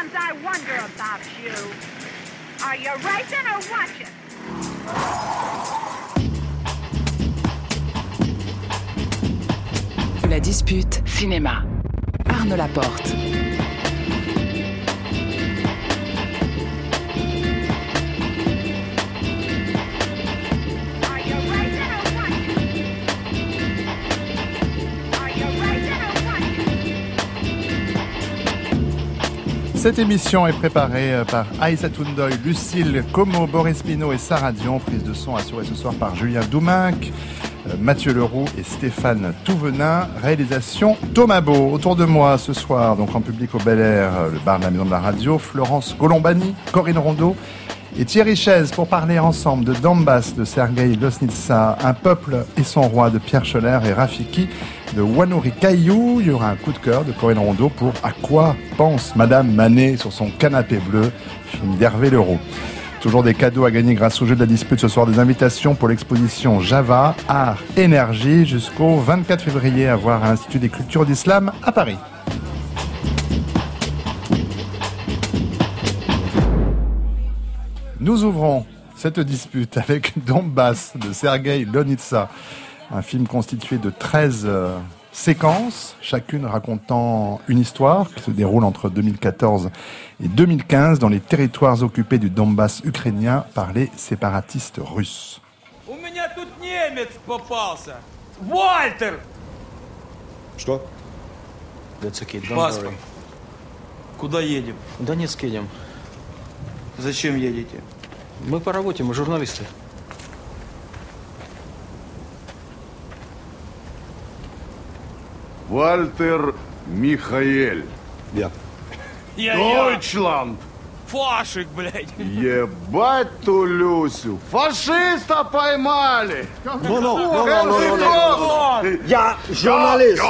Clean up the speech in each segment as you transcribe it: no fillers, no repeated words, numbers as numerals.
Sometimes I wonder about you. Are you racing or watching? La dispute cinéma. Arnaud Laporte. Cette émission est préparée par Aïssatou Ndoye, Lucille Como, Boris Pinault et Sarah Dion. Prise de son assurée ce soir par Julien Douminc, Mathieu Leroux et Stéphane Touvenin. Réalisation Thomas Beau. Autour de moi ce soir, donc en public au Bel Air, le bar de la Maison de la Radio, Florence Golombani, Corinne Rondeau et Thierry Chaise pour parler ensemble de Donbass de Sergueï Loznitsa, Un peuple et son roi de Pierre Scholler et Rafiki de Wanuri Caillou. Il y aura un coup de cœur de Corinne Rondeau pour À quoi pense Madame Manet sur son canapé bleu, film d'Hervé Leroux. Toujours des cadeaux à gagner grâce au jeu de la dispute ce soir, des invitations pour l'exposition Java, Art, Énergie jusqu'au 24 février à voir à l'Institut des cultures d'Islam à Paris. Nous ouvrons cette dispute avec Donbass de Sergueï Loznitsa, un film constitué de 13 séquences, chacune racontant une histoire qui se déroule entre 2014 et 2015 dans les territoires occupés du Donbass ukrainien par les séparatistes russes. У меня тут немец попался. Вальтер! Что? That's okay, don't Паспорт. worry. Куда едем? В Донецк едем. Зачем едете? Мы по работе, мы журналисты. Вальтер Михаэль. Я. Я. Дойчланд. Фашик, блядь. Ебать ту Люсю. Фашиста поймали. Я журналист.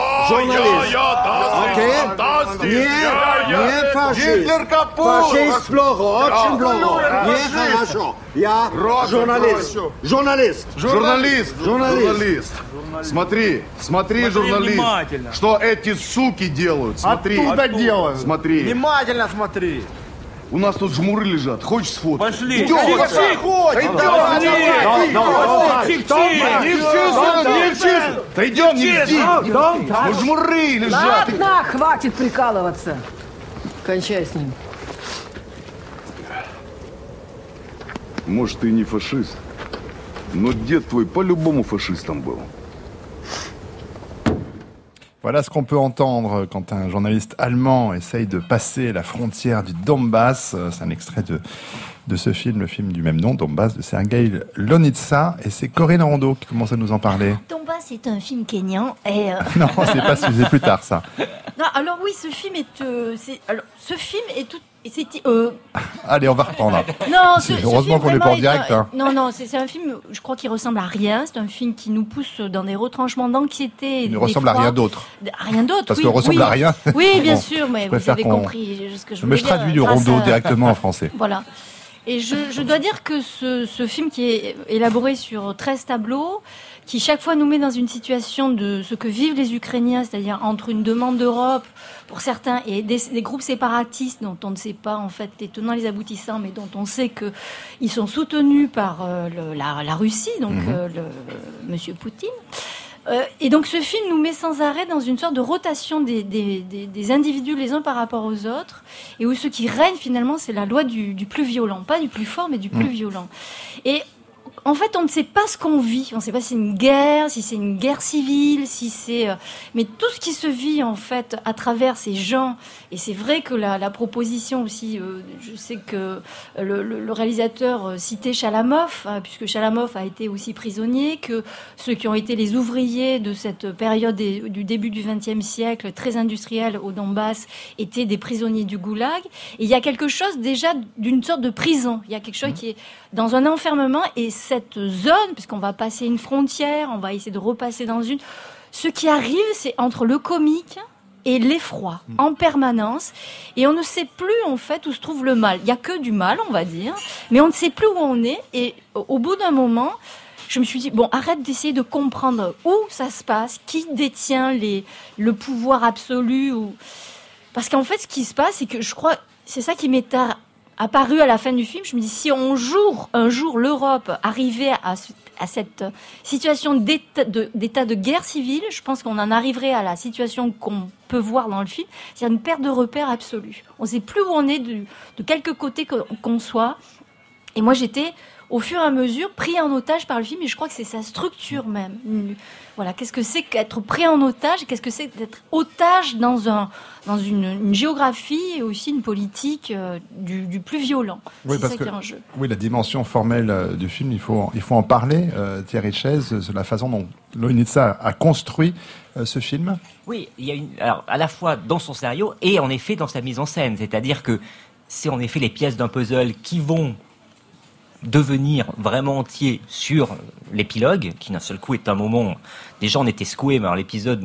Окей? Не фашист. Гитлер капут. Фашист плохо, очень плохо. Нехорошо. Я журналист. Журналист. Смотри, Смотри журналист. внимательно. Что эти суки делают? Смотри. Оттуда делают. Смотри. Внимательно смотри. У нас тут жмуры лежат. Хочешь сфоткать? Пошли. Идем. Не в Да идем, не жди. Ну жмуры лежат. Ладно, хватит прикалываться. Кончай с ним. Может, ты и не фашист, но дед твой по-любому фашистом был. Voilà ce qu'on peut entendre quand un journaliste allemand essaye de passer la frontière du Donbass. C'est un extrait de ce film, le film du même nom, Donbass, de Sergueï Loznitsa. Et c'est Corinne Rondeau qui commence à nous en parler. Donbass, c'est un film kényan. Et Non, c'est plus tard, ça. Non, alors oui, ce film est tout. Allez, on va reprendre. Non, heureusement qu'on n'est pas en direct. Non, c'est un film, je crois, qui ressemble à rien. C'est un film qui nous pousse dans des retranchements d'anxiété. Il ne ressemble à rien d'autre. Rien d'autre, Parce oui. qu'on ressemble à rien. Oui, bien Bon, sûr, mais je vous préfère avez compris ce que je voulais me dire. traduis le grâce Rondeau à- directement en français. Voilà. Et je dois dire que ce film qui est élaboré sur 13 tableaux, qui chaque fois nous met dans une situation de ce que vivent les Ukrainiens, c'est-à-dire entre une demande d'Europe pour certains et des groupes séparatistes dont on ne sait pas en fait les tenants les aboutissants, mais dont on sait qu'ils sont soutenus par la Russie, donc Monsieur Poutine. Et donc ce film nous met sans arrêt dans une sorte de rotation des individus les uns par rapport aux autres, et où ce qui règne finalement c'est la loi du plus violent, pas du plus fort mais du plus violent. Et en fait, on ne sait pas ce qu'on vit. On ne sait pas si c'est une guerre, si c'est une guerre civile, si c'est... Mais tout ce qui se vit, en fait, à travers ces gens... Et c'est vrai que la proposition aussi... je sais que le réalisateur citait Chalamov, hein, puisque Chalamov a été aussi prisonnier, que ceux qui ont été les ouvriers de cette période du début du XXe siècle, très industrielle au Donbass, étaient des prisonniers du goulag. Et il y a quelque chose déjà d'une sorte de prison. Il y a quelque chose qui est dans un enfermement, et cette zone, puisqu'on va passer une frontière, on va essayer de repasser dans une... Ce qui arrive, c'est entre le comique et l'effroi, en permanence. Et on ne sait plus, en fait, où se trouve le mal. Il n'y a que du mal, on va dire, mais on ne sait plus où on est. Et au bout d'un moment, je me suis dit, bon, arrête d'essayer de comprendre où ça se passe, qui détient le pouvoir absolu. Parce qu'en fait, ce qui se passe, c'est que je crois... c'est ça qui m'est apparu à la fin du film. Je me dis, si un jour l'Europe arrivait à cette situation d'état de guerre civile, je pense qu'on en arriverait à la situation qu'on peut voir dans le film, c'est-à-dire une perte de repères absolue. On ne sait plus où on est, de quelque côté qu'on soit. Et moi, j'étais, au fur et à mesure, pris en otage par le film, et je crois que c'est sa structure même. Voilà, qu'est-ce que c'est qu'être pris en otage, et qu'est-ce que c'est d'être otage dans une géographie et aussi une politique du plus violent. Oui, c'est parce ça qui est en jeu. Oui, la dimension formelle du film, il faut en parler. Thierry Chaise, la façon dont Loïnitsa a construit ce film. Oui, il y a alors à la fois dans son scénario et en effet dans sa mise en scène. C'est-à-dire que c'est en effet les pièces d'un puzzle qui vont devenir vraiment entier sur l'épilogue, qui d'un seul coup est un moment. Déjà, on était secoués, mais alors l'épilogue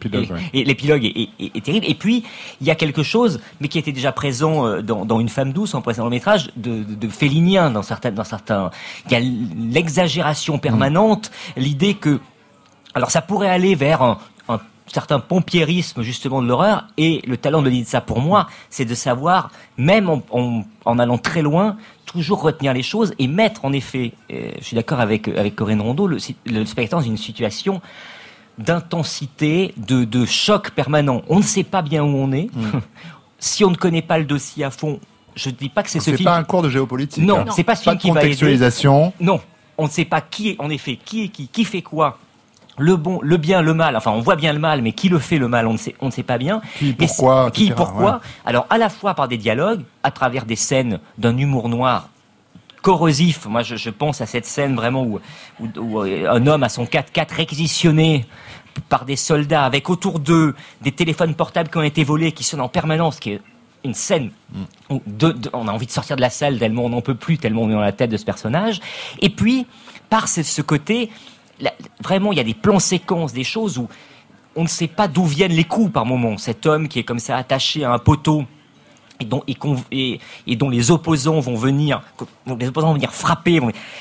est terrible. Et puis, il y a quelque chose, mais qui était déjà présent dans Une femme douce, en précédent long métrage, de félinien dans certains. Il y a l'exagération permanente, l'idée que, alors ça pourrait aller vers un certain pompierisme justement de l'horreur, et le talent de Loïnitsa pour moi, c'est de savoir, même en allant très loin, toujours retenir les choses et mettre en effet, je suis d'accord avec Corinne Rondeau, le spectateur dans une situation d'intensité, de choc permanent. On ne sait pas bien où on est. Si on ne connaît pas le dossier à fond, je ne dis pas que c'est ce film. C'est pas un cours de géopolitique. Non, c'est pas ce film qui va aider. Pas de contextualisation. Non, on ne sait pas qui est qui fait quoi. Le bon, le bien, le mal. Enfin, on voit bien le mal, mais qui le fait le mal, on ne sait pas bien. Pourquoi. Ouais. Alors, à la fois par des dialogues, à travers des scènes d'un humour noir corrosif. Moi, je pense à cette scène vraiment où un homme a son 4x4 réquisitionné par des soldats, avec autour d'eux des téléphones portables qui ont été volés, qui sonnent en permanence, qui est une scène où on a envie de sortir de la salle tellement on n'en peut plus, tellement on est dans la tête de ce personnage. Et puis, par ce côté... vraiment, il y a des plans séquences, des choses où on ne sait pas d'où viennent les coups par moment. Cet homme qui est comme ça attaché à un poteau et dont les opposants vont venir frapper.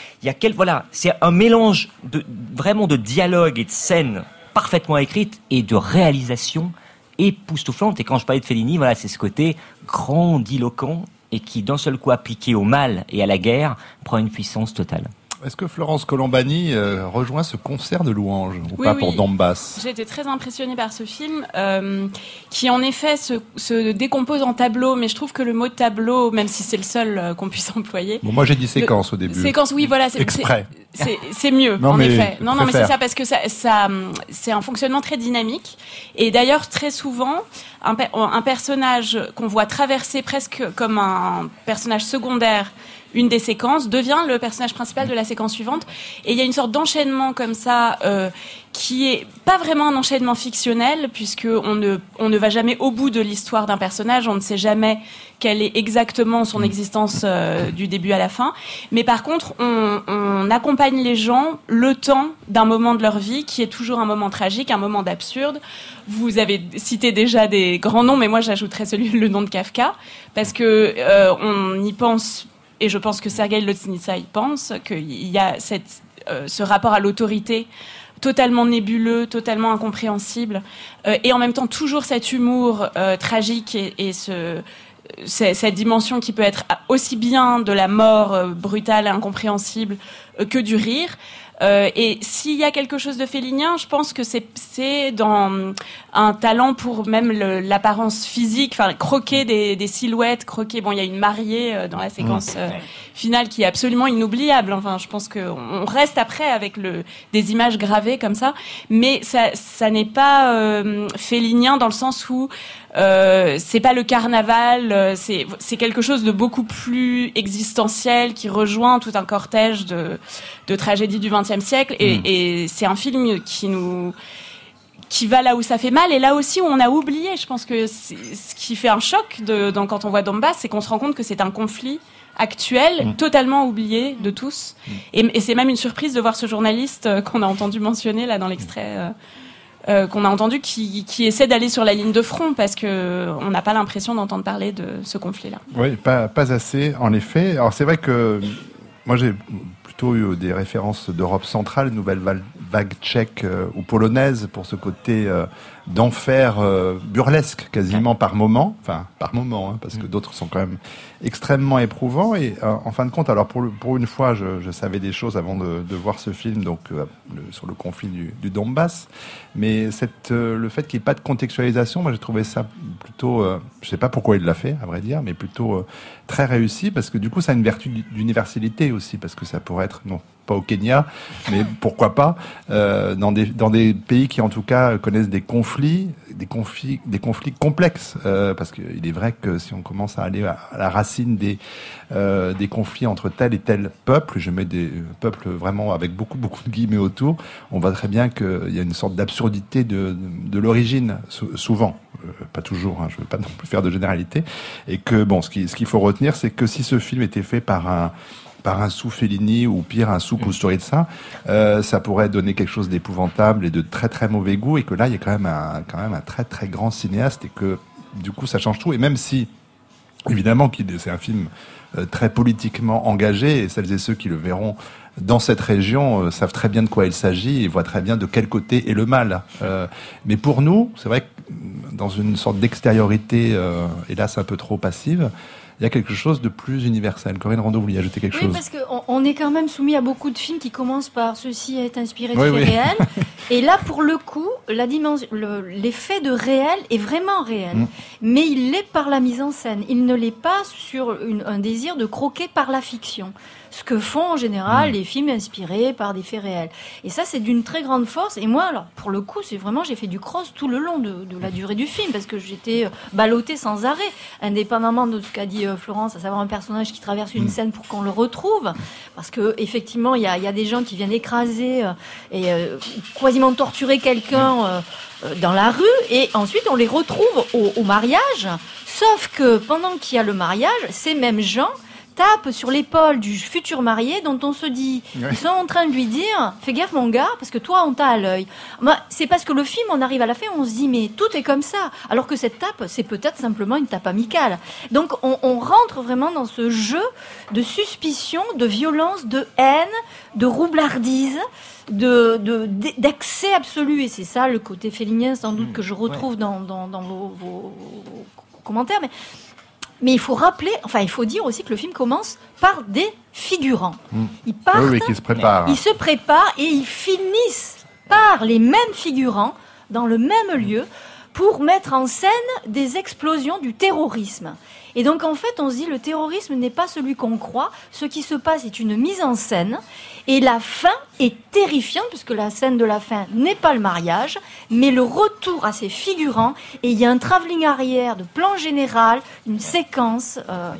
C'est un mélange vraiment de dialogue et de scènes parfaitement écrites et de réalisation époustouflante. Et quand je parlais de Fellini, voilà, c'est ce côté grandiloquent et qui, d'un seul coup, appliqué au mal et à la guerre, prend une puissance totale. Est-ce que Florence Colombani rejoint ce concert de louanges ou pas pour Donbass ? J'ai été très impressionnée par ce film qui en effet se décompose en tableaux, mais je trouve que le mot tableau, même si c'est le seul qu'on puisse employer... Bon, moi j'ai dit séquence au début. Séquence, oui, voilà. Exprès. C'est mieux, en effet. Non, mais c'est ça, parce que ça, c'est un fonctionnement très dynamique. Et d'ailleurs, très souvent, un personnage qu'on voit traverser presque comme un personnage secondaire une des séquences devient le personnage principal de la séquence suivante. Et il y a une sorte d'enchaînement comme ça qui est pas vraiment un enchaînement fictionnel, puisque on ne va jamais au bout de l'histoire d'un personnage, on ne sait jamais quelle est exactement son existence du début à la fin. Mais par contre, on accompagne les gens le temps d'un moment de leur vie qui est toujours un moment tragique, un moment d'absurde. Vous avez cité déjà des grands noms, mais moi j'ajouterais le nom de Kafka, parce que on y pense. Et je pense que Sergueï Loïnitsa y pense, qu'il y a ce rapport à l'autorité totalement nébuleux, totalement incompréhensible, et en même temps toujours cet humour tragique et cette dimension qui peut être aussi bien de la mort brutale et incompréhensible que du rire. Et s'il y a quelque chose de félinien, je pense que c'est dans un talent pour même l'apparence physique, enfin croquer des silhouettes, croquer. Bon, il y a une mariée dans la séquence finale qui est absolument inoubliable. Enfin, je pense qu'on reste après avec des images gravées comme ça, mais ça n'est pas félinien dans le sens où c'est pas le carnaval, c'est quelque chose de beaucoup plus existentiel qui rejoint tout un cortège de tragédies du XXe siècle, et c'est un film qui va là où ça fait mal et là aussi où on a oublié. Je pense que ce qui fait un choc quand on voit Donbass, c'est qu'on se rend compte que c'est un conflit actuel, totalement oublié de tous, et c'est même une surprise de voir ce journaliste qu'on a entendu mentionner là dans l'extrait qu'on a entendu, qui essaie d'aller sur la ligne de front, parce que on n'a pas l'impression d'entendre parler de ce conflit-là. Oui, pas assez, en effet. Alors c'est vrai que moi j'ai plutôt eu des références d'Europe centrale, vague tchèque ou polonaise pour ce côté d'enfer burlesque quasiment par moment, parce que d'autres sont quand même extrêmement éprouvants. Et en fin de compte, alors pour une fois, je savais des choses avant de voir ce film, donc sur le conflit du Donbass, mais le fait qu'il n'y ait pas de contextualisation, moi j'ai trouvé ça plutôt, je sais pas pourquoi il l'a fait, à vrai dire, mais plutôt très réussi, parce que du coup ça a une vertu d'universalité aussi, parce que ça pourrait être, non pas au Kenya, mais pourquoi pas dans des pays qui en tout cas connaissent des conflits complexes, parce qu'il est vrai que si on commence à aller à la racine des conflits entre tel et tel peuple, je mets des peuples vraiment avec beaucoup de guillemets autour, on voit très bien qu'il y a une sorte d'absurdité de l'origine, souvent, pas toujours, je ne veux pas non plus faire de généralité, et que bon, ce qu'il faut retenir, c'est que si ce film était fait par un sous Fellini ou pire un sous Kusturica, ça pourrait donner quelque chose d'épouvantable et de très très mauvais goût, et que là il y a quand même un très très grand cinéaste, et que du coup ça change tout. Et même si évidemment c'est un film très politiquement engagé, et celles et ceux qui le verront dans cette région savent très bien de quoi il s'agit et voient très bien de quel côté est le mal. Mais pour nous, c'est vrai que dans une sorte d'extériorité hélas un peu trop passive, il y a quelque chose de plus universel. Corinne Rondeau, vous vouliez ajouter quelque chose ? Oui, parce qu'on est quand même soumis à beaucoup de films qui commencent par « ceci est inspiré de faits réels ». Et là, pour le coup, l'effet de réel est vraiment réel. Mais il l'est par la mise en scène. Il ne l'est pas sur un désir de croquer par la fiction. Ce que font en général les films inspirés par des faits réels. Et ça, c'est d'une très grande force. Et moi, alors, pour le coup, c'est vraiment, j'ai fait du cross tout le long de la durée du film, parce que j'étais ballottée sans arrêt, indépendamment de ce qu'a dit Florence, à savoir un personnage qui traverse une scène pour qu'on le retrouve. Parce que, effectivement, il y a des gens qui viennent écraser et quasiment torturer quelqu'un dans la rue, et ensuite on les retrouve au mariage. Sauf que pendant qu'il y a le mariage, ces mêmes gens tapent sur l'épaule du futur marié, dont on se dit, ils sont en train de lui dire, fais gaffe mon gars, parce que toi on t'a à l'œil. C'est parce que le film, on arrive à la fin, on se dit, mais tout est comme ça, alors que cette tape, c'est peut-être simplement une tape amicale. Donc on rentre vraiment dans ce jeu de suspicion, de violence, de haine, de roublardise, d'accès absolu, et c'est ça le côté félinien sans doute que je retrouve dans vos commentaires, mais il faut rappeler, il faut dire aussi que le film commence par des figurants. Ils partent, qui se préparent. Ils se préparent et ils finissent par les mêmes figurants dans le même lieu pour mettre en scène des explosions du terrorisme. Et donc en fait, on se dit, le terrorisme n'est pas celui qu'on croit. Ce qui se passe est une mise en scène. Et la fin est terrifiante, puisque la scène de la fin n'est pas le mariage, mais le retour à ces figurants. Et il y a un travelling arrière de plan général, une longue séquence.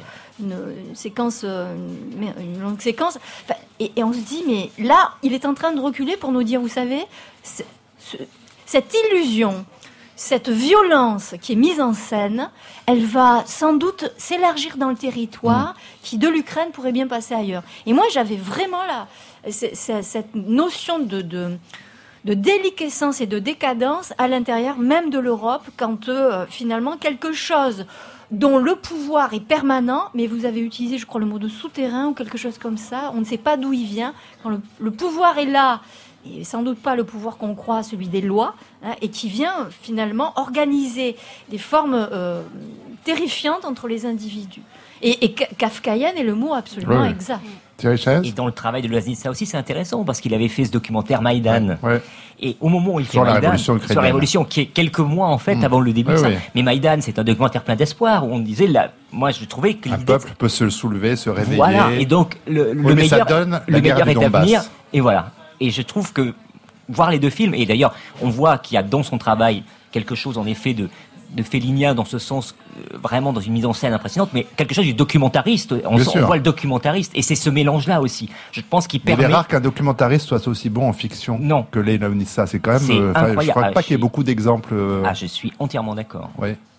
Et on se dit, mais là, il est en train de reculer pour nous dire, vous savez, cette illusion, cette violence qui est mise en scène, elle va sans doute s'élargir dans le territoire qui, de l'Ukraine, pourrait bien passer ailleurs. Et moi, j'avais vraiment cette notion de déliquescence et de décadence à l'intérieur même de l'Europe, quand finalement quelque chose dont le pouvoir est permanent, mais vous avez utilisé, je crois, le mot de souterrain ou quelque chose comme ça, on ne sait pas d'où il vient, quand le pouvoir est là, et sans doute pas le pouvoir qu'on croit, celui des lois, et qui vient finalement organiser des formes terrifiantes entre les individus. Et kafkaïenne est le mot absolument exact. Et dans le travail de Loaznitsa aussi, c'est intéressant, parce qu'il avait fait ce documentaire Maïdan. Et au moment où il fait Maïdan, sur la révolution, qui est quelques mois en fait avant le début de ça. Mais Maïdan, c'est un documentaire plein d'espoir, où on disait, moi je trouvais que un peuple peut se soulever, se réveiller. Voilà, et donc le meilleur est à venir. Et voilà. Et je trouve que voir les deux films, et d'ailleurs on voit qu'il y a dans son travail quelque chose en effet de félinien, dans ce sens vraiment dans une mise en scène impressionnante, mais quelque chose du documentariste. On voit le documentariste, et c'est ce mélange-là aussi. Je pense qu'il permet. Il est rare qu'un documentariste soit aussi bon en fiction que Loaznitsa. C'est quand même. Je crois pas qu'il y ait beaucoup d'exemples. Je suis entièrement d'accord.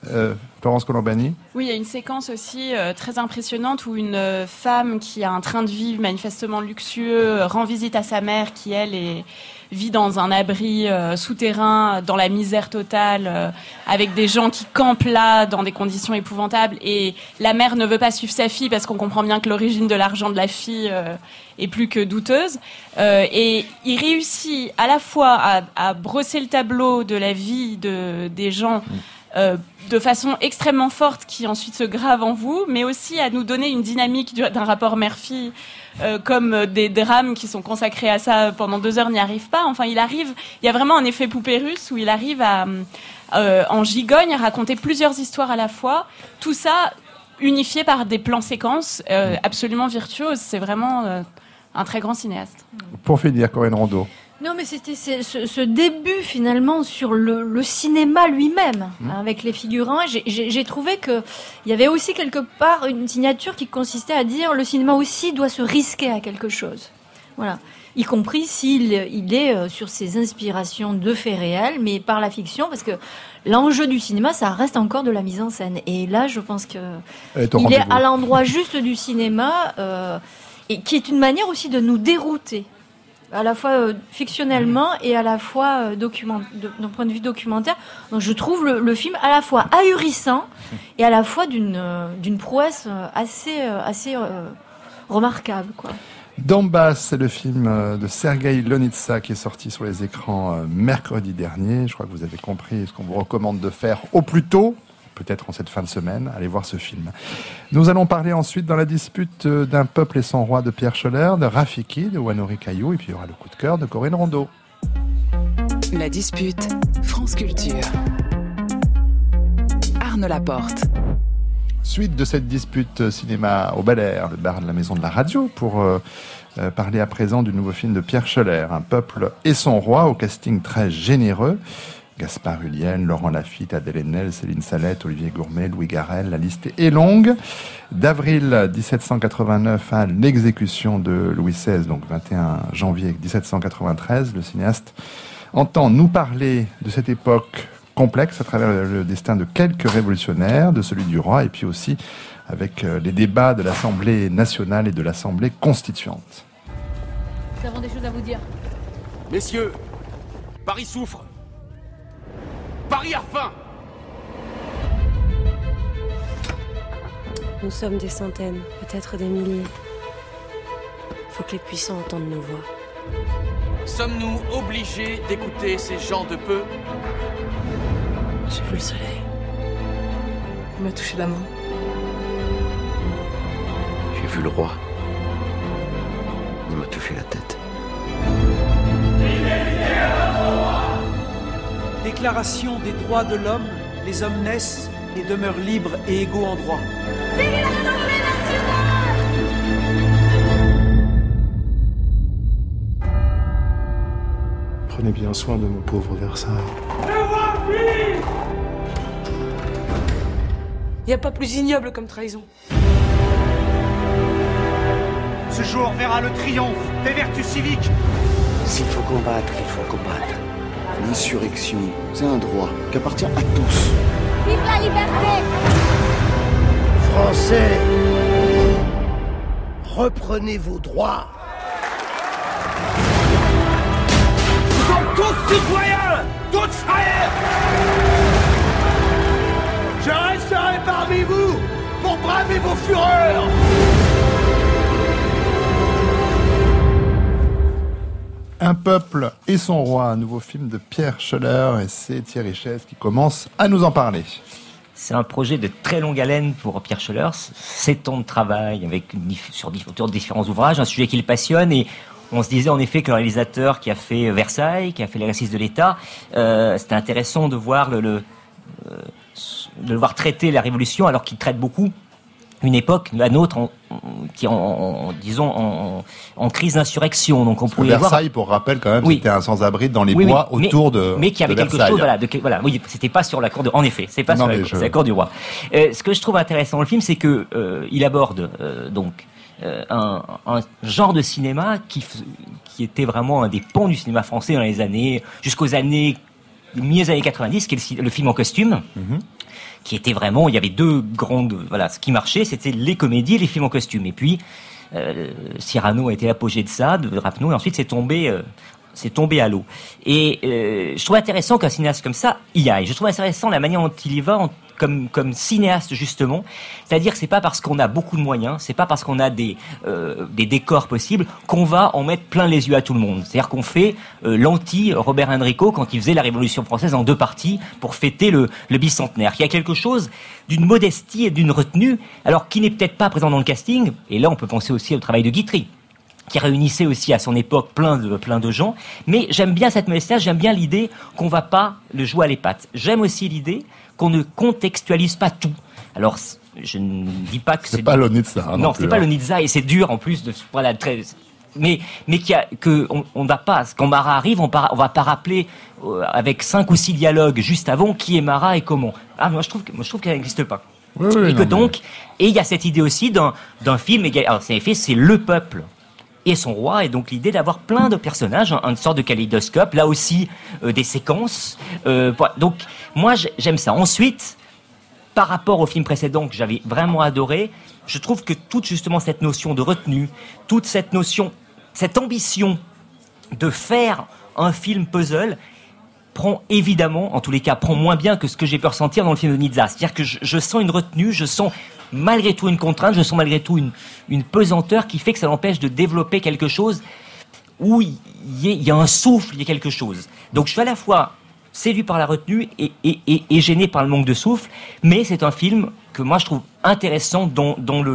Florence Colombani. Oui, il y a une séquence aussi très impressionnante où une femme qui a un train de vie manifestement luxueux rend visite à sa mère qui, elle, vit dans un abri souterrain, dans la misère totale, avec des gens qui campent là dans des conditions épouvantables. Et la mère ne veut pas suivre sa fille parce qu'on comprend bien que l'origine de l'argent de la fille est plus que douteuse. Et il réussit à la fois à brosser le tableau de la vie des gens de façon extrêmement forte qui ensuite se grave en vous, mais aussi à nous donner une dynamique d'un rapport mère-fille comme des drames qui sont consacrés à ça pendant 2 heures n'y arrivent pas. Enfin, il y a vraiment un effet poupée russe où il arrive en gigogne à raconter plusieurs histoires à la fois, tout ça unifié par des plans séquences absolument virtuoses. C'est vraiment un très grand cinéaste. Pour finir, Corinne Rondeau. Non, mais c'était ce début finalement sur le cinéma lui-même, avec les figurants. J'ai trouvé que il y avait aussi quelque part une signature qui consistait à dire le cinéma aussi doit se risquer à quelque chose. Voilà, y compris s'il est sur ses inspirations de faits réels, mais par la fiction, parce que l'enjeu du cinéma, ça reste encore de la mise en scène. Et là, je pense que il est à l'endroit juste du cinéma, et qui est une manière aussi de nous dérouter. À la fois fictionnellement et à la fois d'un point de vue documentaire. Donc je trouve le film à la fois ahurissant et à la fois d'une prouesse assez remarquable, quoi. Donbass, c'est le film de Sergueï Lonitsa qui est sorti sur les écrans mercredi dernier. Je crois que vous avez compris ce qu'on vous recommande de faire au plus tôt. Peut-être en cette fin de semaine, allez voir ce film. Nous allons parler ensuite dans la dispute d'un peuple et son roi de Pierre Scholler, de Rafiki, de Wanori Kayu, et puis il y aura le coup de cœur de Corinne Rondeau. La dispute, France Culture. Arnaud Laporte. Suite de cette dispute cinéma au Bel Air, le bar de la Maison de la Radio, pour parler à présent du nouveau film de Pierre Scholler, Un peuple et son roi, au casting très généreux. Gaspard Ulliel, Laurent Lafitte, Adèle Haenel, Céline Salette, Olivier Gourmet, Louis Garrel, la liste est longue. D'avril 1789 à l'exécution de Louis XVI, donc 21 janvier 1793, le cinéaste entend nous parler de cette époque complexe à travers le destin de quelques révolutionnaires, de celui du roi, et puis aussi avec les débats de l'Assemblée nationale et de l'Assemblée constituante. Nous avons des choses à vous dire. Messieurs, Paris souffre. Paris a faim. Nous sommes des centaines, peut-être des milliers. Il faut que les puissants entendent nos voix. Sommes-nous obligés d'écouter ces gens de peu? J'ai vu le soleil. Il m'a touché la main. J'ai vu le roi. Il m'a touché la tête. Déclaration des droits de l'homme, les hommes naissent et demeurent libres et égaux en droit. Prenez bien soin de mon pauvre Versailles. Il n'y a pas plus ignoble comme trahison. Ce jour verra le triomphe des vertus civiques. S'il faut combattre, il faut combattre. L'insurrection, c'est un droit qui appartient à tous. Vive la liberté! Français, reprenez vos droits. Nous sommes tous citoyens, tous frères. Je resterai parmi vous pour braver vos fureurs. Un peuple et son roi, un nouveau film de Pierre Scholler, et c'est Thierry Chaise qui commence à nous en parler. C'est un projet de très longue haleine pour Pierre Scholler, 7 ans de travail autour de différents ouvrages, un sujet qui le passionne, et on se disait en effet que le réalisateur qui a fait Versailles, qui a fait l'exercice de l'État, c'était intéressant de voir de le voir traiter la Révolution alors qu'il traite beaucoup une époque, la nôtre, qui est en crise d'insurrection. Donc on pouvait Versailles, pour rappel quand même, c'était un sans-abri dans les bois autour de mais qui avait quelque chose, oui, c'était pas sur la cour en effet, c'est pas sur la cour du roi. Ce que je trouve intéressant dans le film, c'est que il aborde un genre de cinéma qui était vraiment un des ponts du cinéma français dans les années jusqu'aux années milieu des années 90, qui est le film en costume. qui était vraiment, il y avait deux grandes, voilà, ce qui marchait, c'était les comédies et les films en costume. Et puis, Cyrano a été l'apogée de ça, de Rapneau, et ensuite c'est tombé à l'eau. Et je trouve intéressant qu'un cinéaste comme ça y aille. Je trouve intéressant la manière dont il y va comme cinéaste justement. C'est-à-dire que c'est pas parce qu'on a beaucoup de moyens, c'est pas parce qu'on a des décors possibles qu'on va en mettre plein les yeux à tout le monde. C'est-à-dire qu'on fait l'anti Robert Enrico quand il faisait la Révolution française en 2 parties pour fêter le bicentenaire. Il y a quelque chose d'une modestie et d'une retenue, alors qui n'est peut-être pas présent dans le casting. Et là, on peut penser aussi au travail de Guitry, qui réunissait aussi à son époque plein de gens. Mais j'aime bien cette modestie, j'aime bien l'idée qu'on va pas le jouer à les pattes. J'aime aussi l'idée qu'on ne contextualise pas tout. Alors, je ne dis pas que c'est pas l'Onitza. Non, c'est pas l'Onitza et c'est dur en plus de voilà très. Mais on n'a pas. Quand Marat arrive, on va pas rappeler avec 5 ou 6 dialogues juste avant qui est Marat et comment. Ah, moi je trouve qu'elle n'existe pas. Oui, et que donc, et il y a cette idée aussi d'un film. Alors, c'est le peuple et son roi, et donc l'idée d'avoir plein de personnages, une sorte de kaléidoscope, là aussi des séquences. Donc moi j'aime ça. Ensuite, par rapport au film précédent que j'avais vraiment adoré, je trouve que toute justement cette notion de retenue, toute cette notion, cette ambition de faire un film puzzle prend évidemment, en tous les cas, prend moins bien que ce que j'ai pu ressentir dans le film de Nizza. C'est-à-dire que je sens une retenue, je sens malgré tout une contrainte, je sens malgré tout une pesanteur qui fait que ça l'empêche de développer quelque chose où il y a un souffle, il y a quelque chose. Donc je suis à la fois séduit par la retenue et gêné par le manque de souffle, mais c'est un film que moi je trouve intéressant dans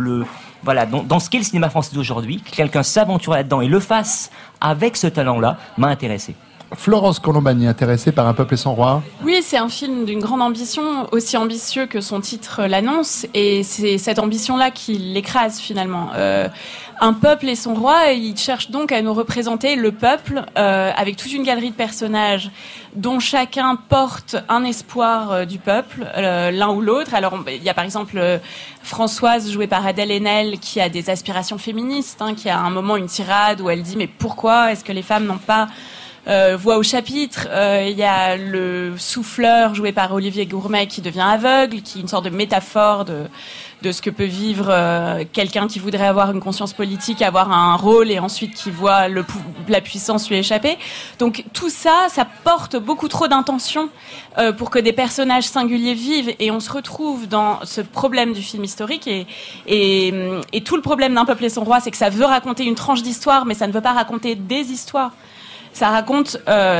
ce qu'est le cinéma français d'aujourd'hui, que quelqu'un s'aventure là-dedans et le fasse avec ce talent-là, m'a intéressé. Florence Colombani, intéressée par Un peuple et son roi? Oui, c'est un film d'une grande ambition, aussi ambitieux que son titre l'annonce, et c'est cette ambition-là qui l'écrase finalement. Un peuple et son roi, il cherche donc à nous représenter le peuple avec toute une galerie de personnages dont chacun porte un espoir du peuple, l'un ou l'autre. Alors, il y a par exemple Françoise, jouée par Adèle Haenel, qui a des aspirations féministes, qui a à un moment une tirade où elle dit « Mais pourquoi est-ce que les femmes n'ont pas voix au chapitre ?» Il y a le souffleur joué par Olivier Gourmet qui devient aveugle, qui est une sorte de métaphore de ce que peut vivre quelqu'un qui voudrait avoir une conscience politique, avoir un rôle et ensuite qui voit la puissance lui échapper. Donc tout ça, ça porte beaucoup trop d'intention pour que des personnages singuliers vivent, et on se retrouve dans ce problème du film historique et tout le problème d'Un peuple et son roi, c'est que ça veut raconter une tranche d'histoire, mais ça ne veut pas raconter des histoires. Ça raconte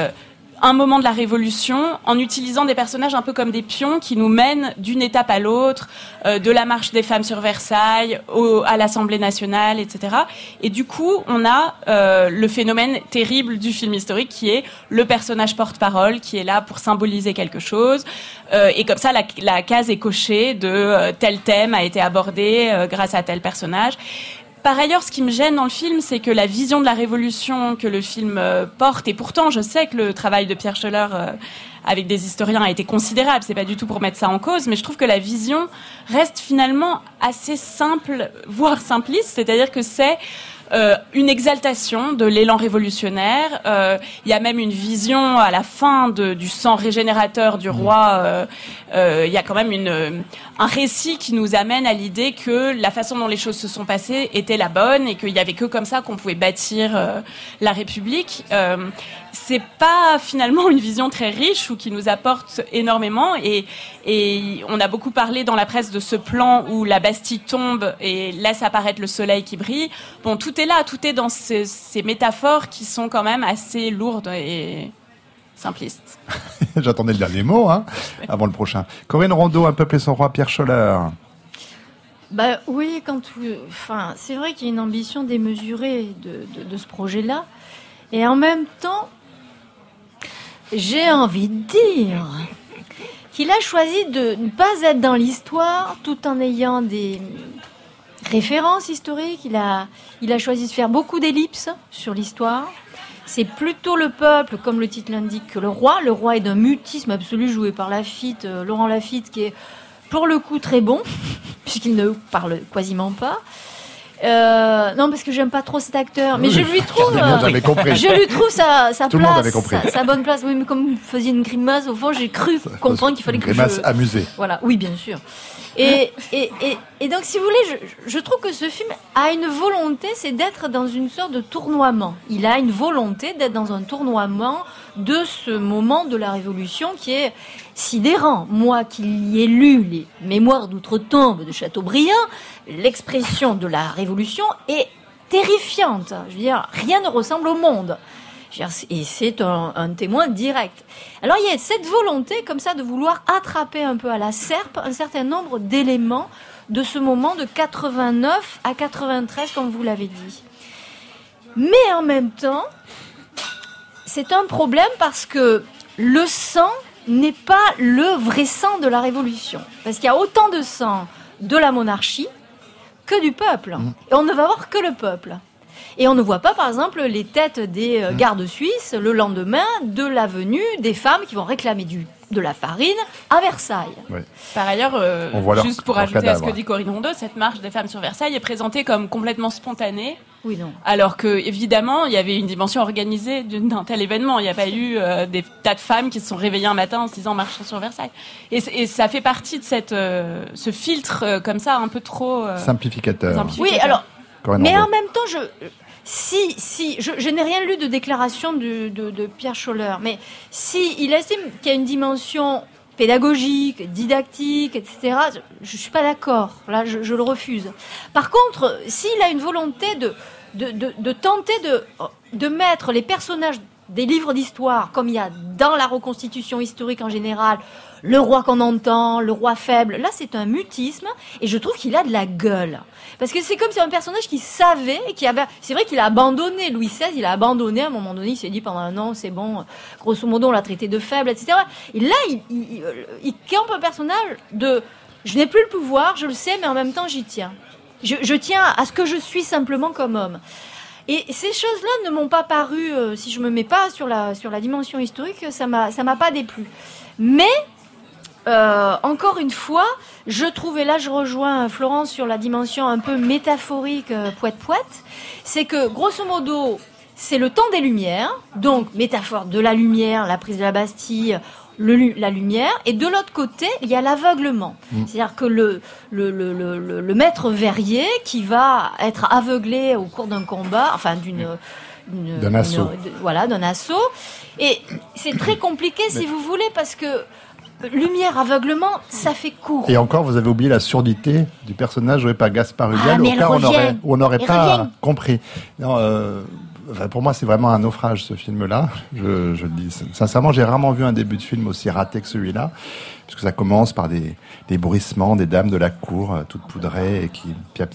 un moment de la Révolution en utilisant des personnages un peu comme des pions qui nous mènent d'une étape à l'autre, de la marche des femmes sur Versailles à l'Assemblée nationale, etc. Et du coup, on a le phénomène terrible du film historique qui est le personnage porte-parole qui est là pour symboliser quelque chose. Et comme ça, la case est cochée de tel thème a été abordé grâce à tel personnage. Par ailleurs, ce qui me gêne dans le film, c'est que la vision de la Révolution que le film porte, et pourtant je sais que le travail de Pierre Schoeller avec des historiens a été considérable, c'est pas du tout pour mettre ça en cause, mais je trouve que la vision reste finalement assez simple, voire simpliste, c'est-à-dire que c'est une exaltation de l'élan révolutionnaire. Il y a même une vision à la fin du sang régénérateur du roi. Il y a quand même un récit qui nous amène à l'idée que la façon dont les choses se sont passées était la bonne et qu'il y avait que comme ça qu'on pouvait bâtir la République. C'est pas finalement une vision très riche ou qui nous apporte énormément, et on a beaucoup parlé dans la presse de ce plan où la Bastille tombe et laisse apparaître le soleil qui brille. Bon, tout est là, tout est dans ces métaphores qui sont quand même assez lourdes et simplistes. J'attendais le dernier mot avant le prochain. Corinne Rondeau, Un peuple et son roi, Pierre Schoeller. Oui, c'est vrai qu'il y a une ambition démesurée de ce projet-là, et en même temps, j'ai envie de dire qu'il a choisi de ne pas être dans l'histoire tout en ayant des références historiques. Il a choisi de faire beaucoup d'ellipses sur l'histoire. C'est plutôt le peuple, comme le titre l'indique, que le roi. Le roi est d'un mutisme absolu, joué par Laurent Lafitte, qui est pour le coup très bon, puisqu'il ne parle quasiment pas. Non, parce que j'aime pas trop cet acteur, mais je lui trouve sa Tout place, sa bonne place. Oui, mais comme vous faisiez une grimace, au fond, j'ai cru comprendre qu'il fallait que grimace amusée. Voilà, oui, bien sûr. Et donc, si vous voulez, je trouve que ce film a une volonté, c'est d'être dans une sorte de tournoiement. Il a une volonté d'être dans un tournoiement de ce moment de la Révolution qui est sidérant. Moi qui y ai lu les Mémoires d'outre-tombe de Chateaubriand, l'expression de la Révolution est terrifiante. Je veux dire, rien ne ressemble au monde. Et c'est un témoin direct. Alors il y a cette volonté comme ça de vouloir attraper un peu à la serpe un certain nombre d'éléments de ce moment de 89 à 93, comme vous l'avez dit. Mais en même temps, c'est un problème parce que le sang n'est pas le vrai sang de la Révolution. Parce qu'il y a autant de sang de la monarchie que du peuple. Et on ne va voir que le peuple. Et on ne voit pas, par exemple, les têtes des gardes suisses le lendemain de la venue des femmes qui vont réclamer de la farine à Versailles. Oui. Par ailleurs, juste pour ajouter à ce que dit Corinne Rondeau, cette marche des femmes sur Versailles est présentée comme complètement spontanée. Oui, non. Alors que, évidemment, il y avait une dimension organisée d'un tel événement. Il n'y a pas eu des tas de femmes qui se sont réveillées un matin en se disant marchons sur Versailles. Et ça fait partie de ce filtre comme ça un peu trop simplificateur. Oui, alors. Mais en même temps, je n'ai rien lu de déclaration de Pierre Scholler, mais si il estime qu'il y a une dimension pédagogique, didactique, etc., je suis pas d'accord. Là, je le refuse. Par contre, s'il a une volonté de tenter de mettre les personnages des livres d'histoire, comme il y a dans la reconstitution historique en général, le roi qu'on entend, le roi faible, là c'est un mutisme, et je trouve qu'il a de la gueule. Parce que c'est comme si un personnage qui savait, c'est vrai qu'il a abandonné Louis XVI, il a abandonné à un moment donné, il s'est dit pendant un an, c'est bon, grosso modo on l'a traité de faible, etc. Et là, il campe un personnage de, je n'ai plus le pouvoir, je le sais, mais en même temps j'y tiens. Je tiens à ce que je suis simplement comme homme. Et ces choses-là ne m'ont pas paru, si je me mets pas sur la dimension historique, ça m'a pas déplu. Mais encore une fois, je trouvais là, je rejoins Florence sur la dimension un peu métaphorique, poète-poète, c'est que grosso modo, c'est le temps des Lumières, donc métaphore de la lumière, la prise de la Bastille, la lumière, et de l'autre côté, il y a l'aveuglement. C'est-à-dire que le maître verrier qui va être aveuglé au cours d'un combat, enfin d'un assaut. D'un assaut. Et c'est très compliqué, si vous voulez, parce que lumière, aveuglement, ça fait court. Et encore, vous avez oublié la surdité du personnage joué par Gaspard Ulliel, au cas où on n'aurait pas compris. Non, pour moi, c'est vraiment un naufrage, ce film-là. Je le dis sincèrement, j'ai rarement vu un début de film aussi raté que celui-là, puisque ça commence par des bruissements des dames de la cour, toutes poudrées, et qui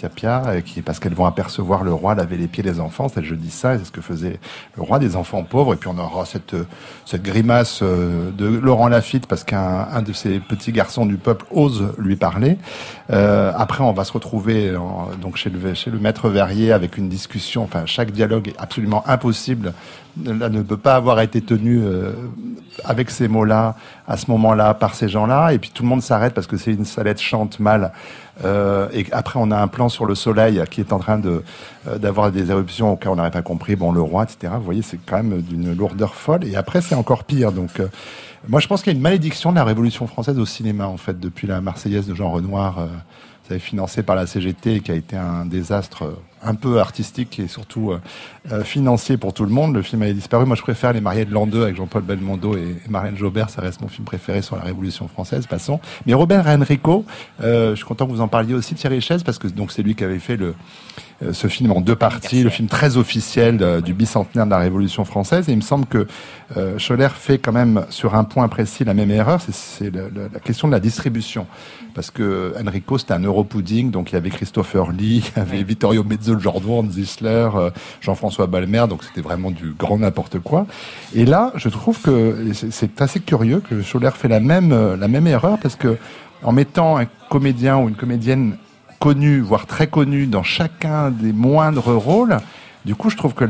parce qu'elles vont apercevoir le roi laver les pieds des enfants. Je dis ça, c'est ce que faisait le roi des enfants pauvres. Et puis on aura cette grimace de Laurent Lafitte, parce qu'un de ces petits garçons du peuple ose lui parler. Après, on va se retrouver donc chez le maître verrier avec une discussion. Enfin, chaque dialogue est absolument impossible. Ne peut pas avoir été tenu avec ces mots-là, à ce moment-là, par ces gens-là. Et puis tout le monde s'arrête parce que c'est une salette chante mal. Et après, on a un plan sur le soleil qui est en train d'avoir des éruptions auxquelles on n'aurait pas compris. Bon, le roi, etc. Vous voyez, c'est quand même d'une lourdeur folle. Et après, c'est encore pire. Donc, moi, je pense qu'il y a une malédiction de la Révolution française au cinéma, en fait, depuis la Marseillaise de Jean Renoir. Vous savez, financé par la CGT, qui a été un désastre un peu artistique et surtout financier pour tout le monde. Le film avait disparu. Moi, je préfère Les Mariés de l'an 2 avec Jean-Paul Belmondo et Marlène Jobert. Ça reste mon film préféré sur la Révolution française. Passons. Mais Robert Enrico, je suis content que vous en parliez aussi, Thierry Chaise, parce que donc c'est lui qui avait fait ce film en 2 parties, le film très officiel du bicentenaire de la Révolution française. Et il me semble que Scholler fait quand même sur un point précis la même erreur, c'est la question de la distribution. Parce que Enrico, c'était un Europudding, donc il y avait Christopher Lee, il y avait Vittorio Mezzo Giorgio, Hans Zisler, Jean-François Balmer, donc c'était vraiment du grand n'importe quoi. Et là, je trouve que c'est assez curieux que Scholler fait la même erreur, parce que en mettant un comédien ou une comédienne connu, voire très connu dans chacun des moindres rôles, du coup, je trouve que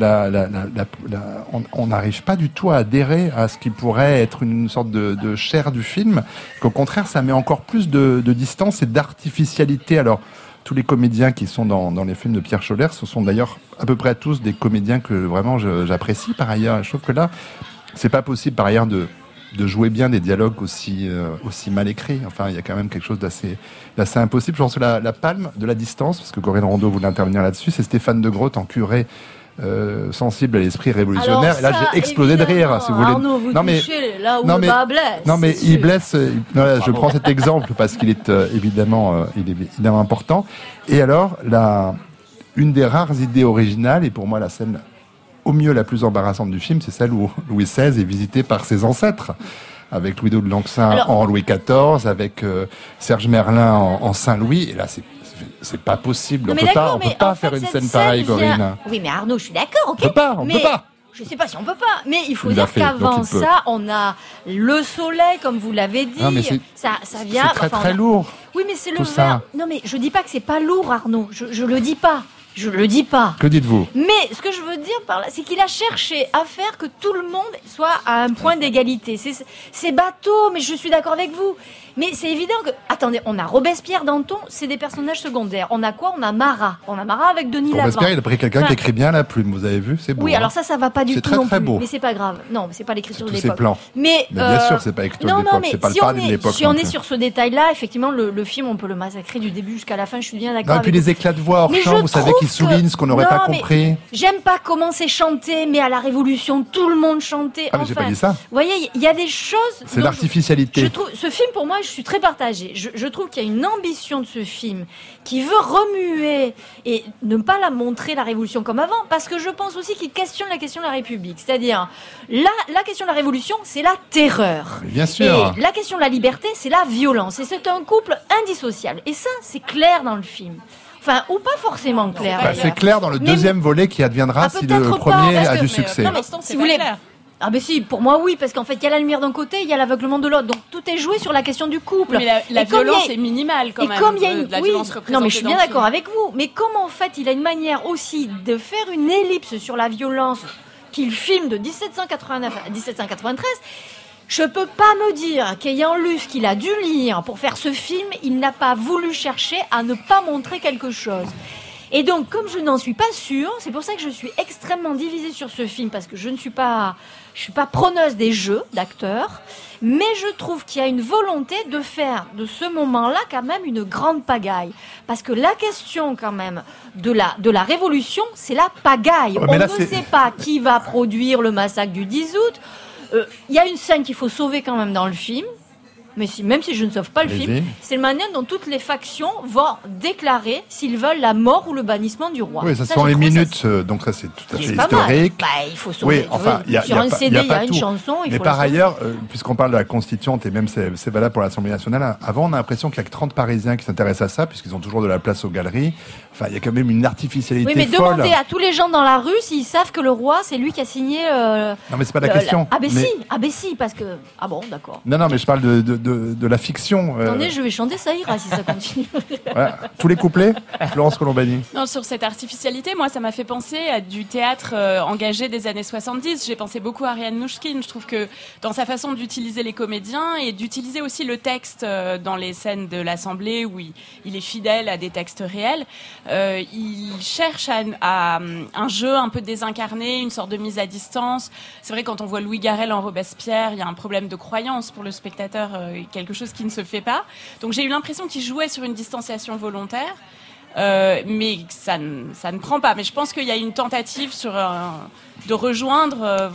on n'arrive pas du tout à adhérer à ce qui pourrait être une sorte de chair du film, qu'au contraire, ça met encore plus de distance et d'artificialité. Alors, tous les comédiens qui sont dans les films de Pierre Scholler, ce sont d'ailleurs à peu près tous des comédiens que vraiment j'apprécie par ailleurs. Je trouve que là, c'est pas possible par ailleurs de jouer bien des dialogues aussi mal écrits. Enfin, il y a quand même quelque chose d'assez impossible. Je pense que la palme de la distance, parce que Corinne Rondeau voulait intervenir là-dessus, c'est Stéphane de Groot en curé sensible à l'esprit révolutionnaire. Alors, et là, j'ai explosé de rire, si vous voulez. Arnaud, vous touchez là où le bas blesse. Non, mais il blesse. Voilà, je prends cet exemple parce qu'il est évidemment important. Et alors, une des rares idées originales, et pour moi la scène au mieux la plus embarrassante du film, c'est celle où Louis XVI est visité par ses ancêtres, avec Louis II de Langsin en Louis XIV, avec Serge Merlin en Saint-Louis. Et là, c'est pas possible. On peut pas faire une scène pareille, Corinne. Oui, mais Arnaud, je suis d'accord, ok. On peut pas. Je sais pas si on peut pas, mais il faut dire qu'avant ça, on a le soleil, comme vous l'avez dit. Non, mais ça vient. C'est très lourd. Oui, mais c'est le ça. verbe. Non, mais je dis pas que c'est pas lourd, Arnaud. Je le dis pas. Je le dis pas. Que dites-vous? Mais ce que je veux dire par là, c'est qu'il a cherché à faire que tout le monde soit à un point d'égalité. C'est bateau, mais je suis d'accord avec vous. Mais c'est évident que... Attendez, on a Robespierre, Danton, c'est des personnages secondaires. On a quoi? On a Marat. On a Marat avec Denis Lavant. Robespierre, il a pris quelqu'un qui écrit bien la plume, vous avez vu? C'est beau. Oui, alors ça va pas du tout non plus. Beau. Mais c'est pas grave. Non, c'est pas l'écriture de l'époque. l'époque. Plans. Mais bien sûr, c'est pas l'écriture de l'époque. C'est pas le parler de l'époque. Si on est sur ce détail-là, effectivement, le film, on peut le massacrer du début jusqu'à la fin. Je suis bien d'accord. Non, et puis les éclats de voix hors champ, vous savez, qui soulignent ce qu'on n'aurait pas compris. J'aime pas comment c'est chanté, mais à la Révolution, tout le monde chantait. Ah, mais j'ai pas dit ça. Vous voyez, il y a des choses. C'est l'artificialité. Je trouve ce film, pour moi, je suis très partagée. Je trouve qu'il y a une ambition de ce film qui veut remuer et ne pas la montrer la Révolution comme avant, parce que je pense aussi qu'il questionne la question de la République. C'est-à-dire, la question de la Révolution, c'est la terreur. Mais bien sûr. Et la question de la liberté, c'est la violence. Et c'est un couple indissociable. Et ça, c'est clair dans le film. Enfin, ou pas forcément clair. C'est clair dans le deuxième volet qui adviendra si le premier a du succès. Non, mais si vous voulez... Ah ben si, pour moi oui, parce qu'en fait il y a la lumière d'un côté, il y a l'aveuglement de l'autre, donc tout est joué sur la question du couple. Mais la violence est minimale quand même. Et comme il y a une violence représentée. Non mais je suis bien d'accord avec vous, mais comme en fait il a une manière aussi de faire une ellipse sur la violence qu'il filme de 1789 à 1793, je peux pas me dire qu'ayant lu ce qu'il a dû lire pour faire ce film, il n'a pas voulu chercher à ne pas montrer quelque chose. Et donc, comme je n'en suis pas sûre, c'est pour ça que je suis extrêmement divisée sur ce film, parce que je suis pas preneuse des jeux d'acteurs, mais je trouve qu'il y a une volonté de faire de ce moment-là quand même une grande pagaille. Parce que la question quand même de la Révolution, c'est la pagaille. On ne sait pas qui va produire le massacre du 10 août. Il y a une scène qu'il faut sauver quand même dans le film. Mais même si je ne sauve pas le film, c'est la manière dont toutes les factions vont déclarer s'ils veulent la mort ou le bannissement du roi. Oui, ça sont les minutes, donc ça c'est tout à fait historique. Il faut sauver. Oui, enfin, sur un CD, il y a une chanson. Mais par ailleurs, puisqu'on parle de la Constituante, et même c'est valable pour l'Assemblée nationale, avant on a l'impression qu'il y a que 30 Parisiens qui s'intéressent à ça, puisqu'ils ont toujours de la place aux galeries. Enfin, il y a quand même une artificialité folle. Oui, mais demandez à tous les gens dans la rue s'ils savent que le roi, c'est lui qui a signé... non, mais c'est pas la question. Ah ben si, parce que... Ah bon, d'accord. Non, mais je parle de la fiction. Attendez, je vais chanter, ça ira si ça continue. Voilà. Tous les couplets, Florence Colombani. Non, sur cette artificialité, moi, ça m'a fait penser à du théâtre engagé des années 70. J'ai pensé beaucoup à Ariane Mnouchkine. Je trouve que dans sa façon d'utiliser les comédiens et d'utiliser aussi le texte dans les scènes de l'Assemblée où il est fidèle à des textes réels, il cherche à un jeu un peu désincarné, une sorte de mise à distance. C'est vrai, quand on voit Louis Garrel en Robespierre, il y a un problème de croyance pour le spectateur, quelque chose qui ne se fait pas. Donc j'ai eu l'impression qu'il jouait sur une distanciation volontaire, mais ça ne prend pas. Mais je pense qu'il y a une tentative de rejoindre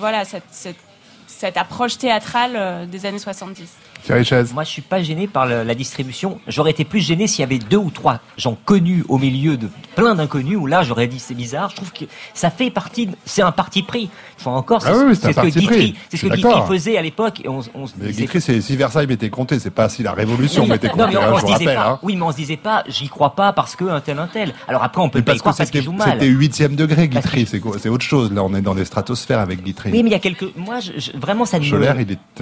cette approche théâtrale des années 70. Moi, je suis pas gêné par la distribution. J'aurais été plus gêné s'il y avait 2 ou 3 gens connus au milieu de plein d'inconnus, où là, j'aurais dit c'est bizarre. Je trouve que ça fait partie, c'est un parti pris. Enfin, encore, c'est ce que Guitry faisait à l'époque. Mais Guitry, c'est si Versailles m'était compté, c'est pas si la Révolution m'était comptée. Oui, mais on se disait pas, j'y crois pas parce que un tel. Alors après, on peut pas y croire parce qu'il joue mal. C'était 8e degré, Guitry. C'est autre chose. Là, on est dans des stratosphères avec Guitry. Oui, mais il y a vraiment, ça ne. Scholler,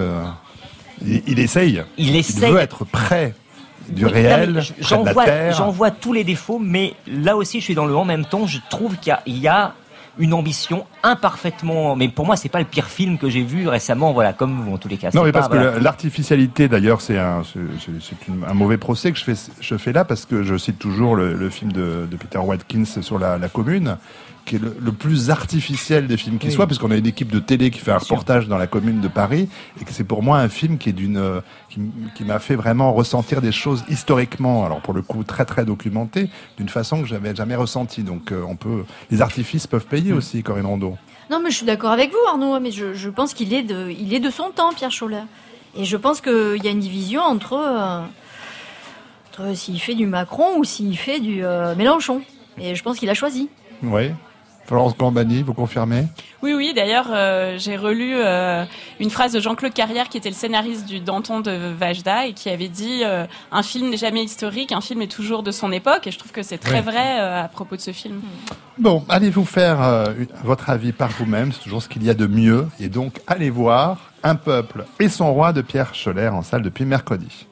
il essaye. Il veut être près du réel, près de la terre. J'en vois tous les défauts, mais là aussi, je suis dans le en même temps. Je trouve qu'il y a une ambition imparfaitement. Mais pour moi, c'est pas le pire film que j'ai vu récemment. Voilà, comme vous en tous les cas. Non, mais pas, parce que l'artificialité, d'ailleurs, c'est un mauvais procès que je fais là, parce que je cite toujours le film de Peter Watkins sur la Commune, qui est le plus artificiel des films qui soit, puisqu'on a une équipe de télé qui fait un reportage dans la Commune de Paris, et que c'est pour moi un film qui m'a fait vraiment ressentir des choses historiquement, alors pour le coup très très documentées, d'une façon que j'avais jamais ressentie. Donc les artifices peuvent payer aussi, Corinne Rondeau. Non, mais je suis d'accord avec vous, Arnaud, mais je pense qu'il est de son temps, Pierre Scholler. Et je pense qu'il y a une division entre s'il fait du Macron ou s'il fait du Mélenchon. Et je pense qu'il a choisi. Oui. Florence Gambani, vous confirmez ? Oui. D'ailleurs, j'ai relu une phrase de Jean-Claude Carrière, qui était le scénariste du Danton de Vajda, et qui avait dit un film n'est jamais historique, un film est toujours de son époque. Et je trouve que c'est très vrai à propos de ce film. Bon, allez vous faire votre avis par vous-même. C'est toujours ce qu'il y a de mieux. Et donc, allez voir Un peuple et son roi de Pierre Scholler en salle depuis mercredi.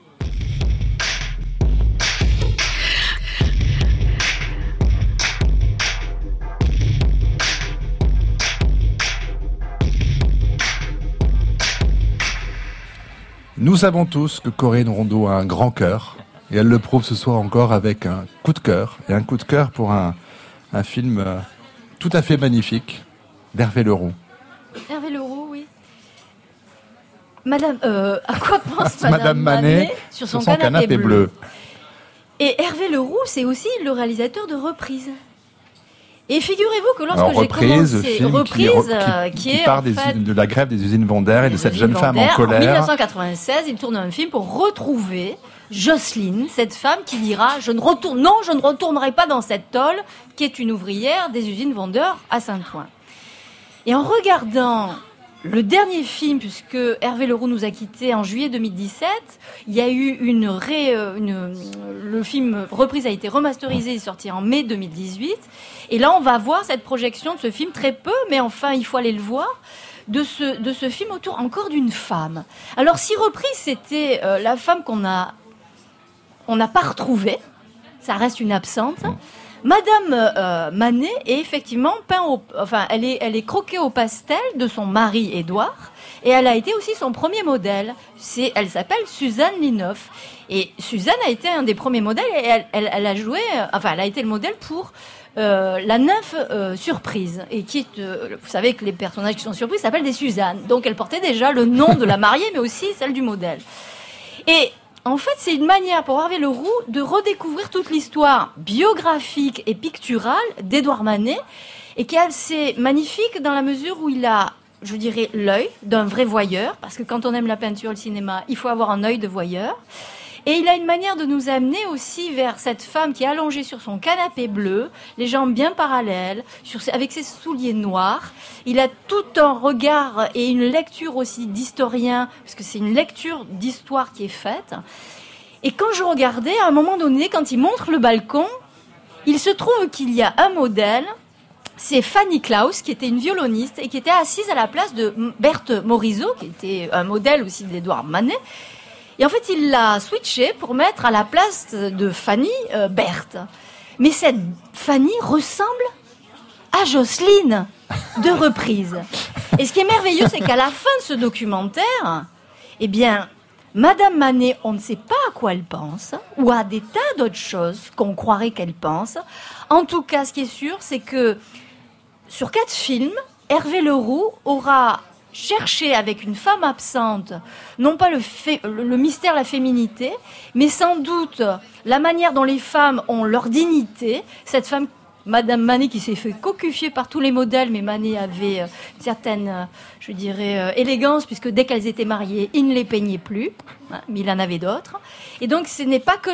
Nous savons tous que Corinne Rondeau a un grand cœur, et elle le prouve ce soir encore avec un coup de cœur, et un coup de cœur pour un film tout à fait magnifique d'Hervé Leroux. Hervé Leroux, oui. Madame, à quoi pense Madame Manet sur son canapé bleu. Et Hervé Leroux, c'est aussi le réalisateur de Reprise. Et figurez-vous que lorsque j'ai commencé qui part de la grève des usines Vendère et de cette jeune femme en colère. En 1996, il tourne un film pour retrouver Jocelyne, cette femme qui dira je ne retournerai pas dans cette tôle, qui est une ouvrière des usines Vendeur à Saint-Ouen. Et en regardant le dernier film, puisque Hervé Leroux nous a quittés en juillet 2017, il y a eu le film Reprise a été remasterisé et sorti en mai 2018. Et là, on va voir cette projection de ce film, très peu, mais enfin, il faut aller le voir, de ce film autour encore d'une femme. Alors, si Reprise, c'était la femme qu'on n'a pas retrouvée, ça reste une absente. Madame Manet est effectivement elle est croquée au pastel de son mari Édouard, et elle a été aussi son premier modèle. Elle s'appelle Suzanne Linoff, et Suzanne a été un des premiers modèles, et elle a été le modèle pour la nymphe surprise, et qui est, vous savez que les personnages qui sont surprises s'appellent des Suzannes, donc elle portait déjà le nom de la mariée, mais aussi celle du modèle. Et en fait, c'est une manière pour Hervé Leroux de redécouvrir toute l'histoire biographique et picturale d'Édouard Manet, et qui est assez magnifique dans la mesure où il a, je dirais, l'œil d'un vrai voyeur, parce que quand on aime la peinture et le cinéma, il faut avoir un œil de voyeur. Et il a une manière de nous amener aussi vers cette femme qui est allongée sur son canapé bleu, les jambes bien parallèles, avec ses souliers noirs. Il a tout un regard et une lecture aussi d'historien, parce que c'est une lecture d'histoire qui est faite. Et quand je regardais, à un moment donné, quand il montre le balcon, il se trouve qu'il y a un modèle, c'est Fanny Klaus, qui était une violoniste et qui était assise à la place de Berthe Morisot, qui était un modèle aussi d'Édouard Manet. Et en fait, il l'a switché pour mettre à la place de Fanny, Berthe. Mais cette Fanny ressemble à Jocelyne de Reprise. Et ce qui est merveilleux, c'est qu'à la fin de ce documentaire, eh bien, Madame Manet, on ne sait pas à quoi elle pense, ou à des tas d'autres choses qu'on croirait qu'elle pense. En tout cas, ce qui est sûr, c'est que sur 4 films, Hervé Leroux aura cherché avec une femme absente, non pas le mystère, la féminité, mais sans doute la manière dont les femmes ont leur dignité. Cette femme, Madame Manet, qui s'est fait cocufier par tous les modèles, mais Manet avait une certaine, je dirais, élégance, puisque dès qu'elles étaient mariées, il ne les peignait plus, hein, mais il en avait d'autres. Et donc, ce n'est pas que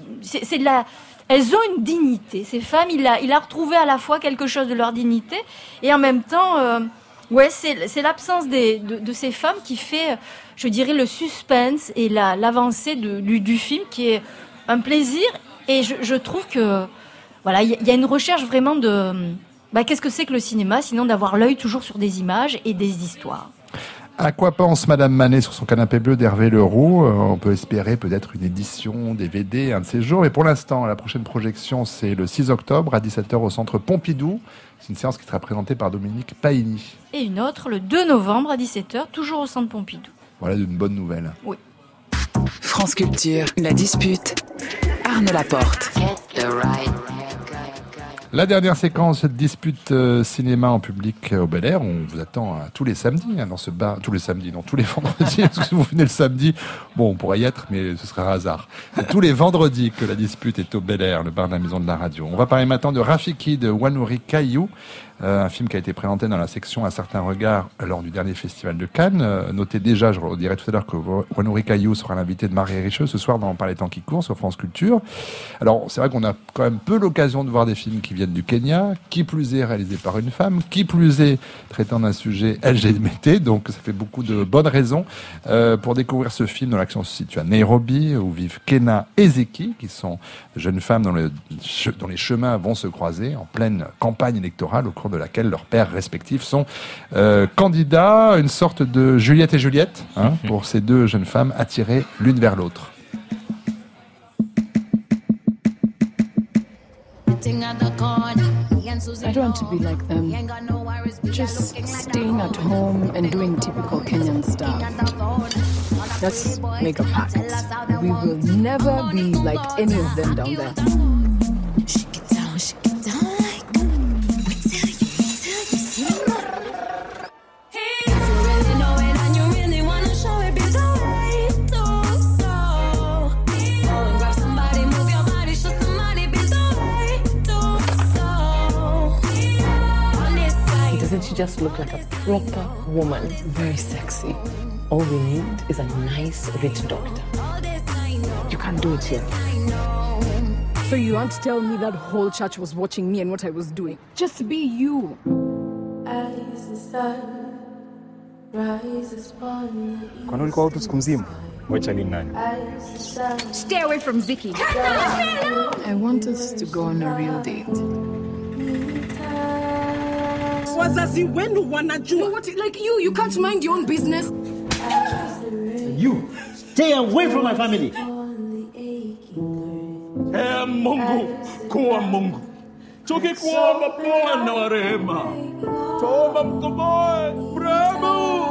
elles ont une dignité. Ces femmes, il a retrouvé à la fois quelque chose de leur dignité, et en même temps, c'est l'absence de ces femmes qui fait, je dirais, le suspense et l'avancée du film, qui est un plaisir. Et je trouve que voilà, il y a une recherche vraiment de qu'est-ce que c'est que le cinéma, sinon d'avoir l'œil toujours sur des images et des histoires. À quoi pense Madame Manet sur son canapé bleu d'Hervé Leroux? On peut espérer peut-être une édition DVD un de ces jours. Mais pour l'instant, la prochaine projection, c'est le 6 octobre à 17h au Centre Pompidou. C'est une séance qui sera présentée par Dominique Paini. Et une autre le 2 novembre à 17h, toujours au Centre Pompidou. Voilà une bonne nouvelle. Oui. France Culture, la dispute. Arnaud Laporte. La dernière séquence de dispute cinéma en public au Bel Air. On vous attend tous les samedis dans ce bar. Tous les samedis, non, tous les vendredis. Parce que vous venez le samedi, bon, on pourrait y être, mais ce serait un hasard. C'est tous les vendredis que la dispute est au Bel Air, le bar de la Maison de la Radio. On va parler maintenant de Rafiki de Wanuri Kayu. Un film qui a été présenté dans la section Un certain regard lors du dernier festival de Cannes. Notez déjà, je le dirai tout à l'heure, que Wanuri Kayu sera l'invité de Marie Richeux ce soir dans Par les temps qui courent sur France Culture. Alors, c'est vrai qu'on a quand même peu l'occasion de voir des films qui viennent du Kenya, qui plus est réalisé par une femme, qui plus est traitant d'un sujet LGBT, donc ça fait beaucoup de bonnes raisons pour découvrir ce film dont l'action se situe à Nairobi, où vivent Kena et Zeki, qui sont jeunes femmes dont les chemins vont se croiser en pleine campagne électorale, au cours de laquelle leurs pères respectifs sont candidats, une sorte de Juliette et Juliette, pour ces deux jeunes femmes attirées l'une vers l'autre. I don't want to be like them, just staying at home and doing typical Kenyan stuff. Let's make a pact. We will never be like any of them down there. Shake it down, like we tell you, see? If you really know it and you really wanna show it, be the way to go. Go and grab somebody, move your body, show somebody, be the way to go. On this side. Doesn't she just look like a proper woman? Very sexy. All we need is a nice, rich doctor. You can't do it here. So you want to tell me that whole church was watching me and what I was doing? Just be you. Kwani ulikuwa utu siku mzima? Wacha ni nani? Stay away from Ziki. I want us to go on a real date. Wazazi wenu wanajua. What, like you can't mind your own business. You stay away from my family. Mungu, kuwa Mungu. Tukikuomba Bwana wa rehema. Toba mkomboe, Bravo.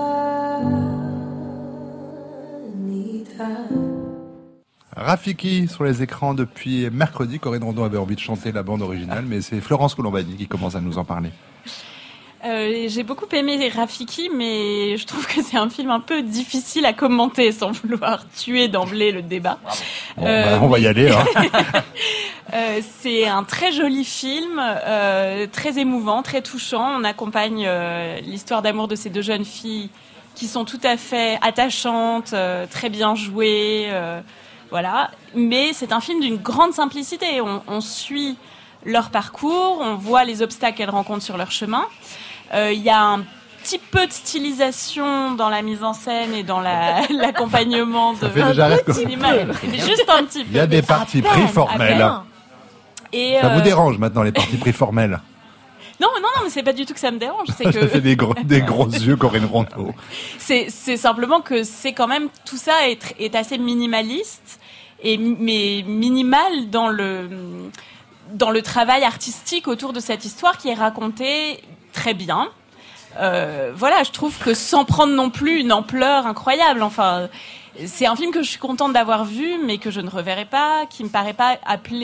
Rafiki sur les écrans depuis mercredi. Corinne Rondon avait envie de chanter la bande originale, mais c'est Florence Colombani qui commence à nous en parler. J'ai beaucoup aimé Rafiki, mais je trouve que c'est un film un peu difficile à commenter sans vouloir tuer d'emblée le débat. Bon, on va y aller. Hein. C'est un très joli film, très émouvant, très touchant. On accompagne l'histoire d'amour de ces deux jeunes filles qui sont tout à fait attachantes, très bien jouées. Voilà. Mais c'est un film d'une grande simplicité. On suit leur parcours, on voit les obstacles qu'elles rencontrent sur leur chemin. Il y a un petit peu de stylisation dans la mise en scène et dans l'accompagnement de cinéma. Mais juste un petit peu. Il y a des partis pris formels. Et ça vous dérange maintenant, les partis pris formels? Non, mais c'est pas du tout que ça me dérange. C'est que ça fait des gros yeux, Corinne Rondeau. C'est simplement que c'est quand même, tout ça est assez minimaliste, mais minimal dans le travail artistique autour de cette histoire qui est racontée très bien. Voilà, je trouve que sans prendre non plus une ampleur incroyable. Enfin, c'est un film que je suis contente d'avoir vu, mais que je ne reverrai pas, qui me paraît pas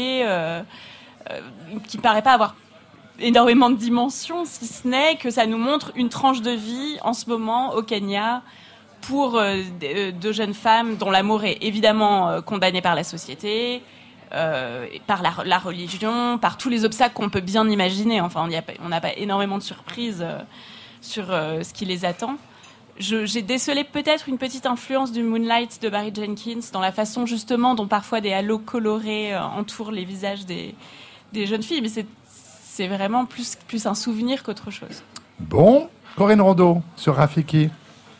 qui me paraît pas avoir énormément de dimensions, si ce n'est que ça nous montre une tranche de vie en ce moment au Kenya pour deux jeunes femmes dont l'amour est évidemment condamné par la société, par la religion, par tous les obstacles qu'on peut bien imaginer. Enfin, on n'a pas énormément de surprises sur ce qui les attend. J'ai décelé peut-être une petite influence du Moonlight de Barry Jenkins dans la façon justement dont parfois des halos colorés entourent les visages des jeunes filles, mais c'est vraiment plus un souvenir qu'autre chose. Bon, Corinne Rondeau sur Rafiki.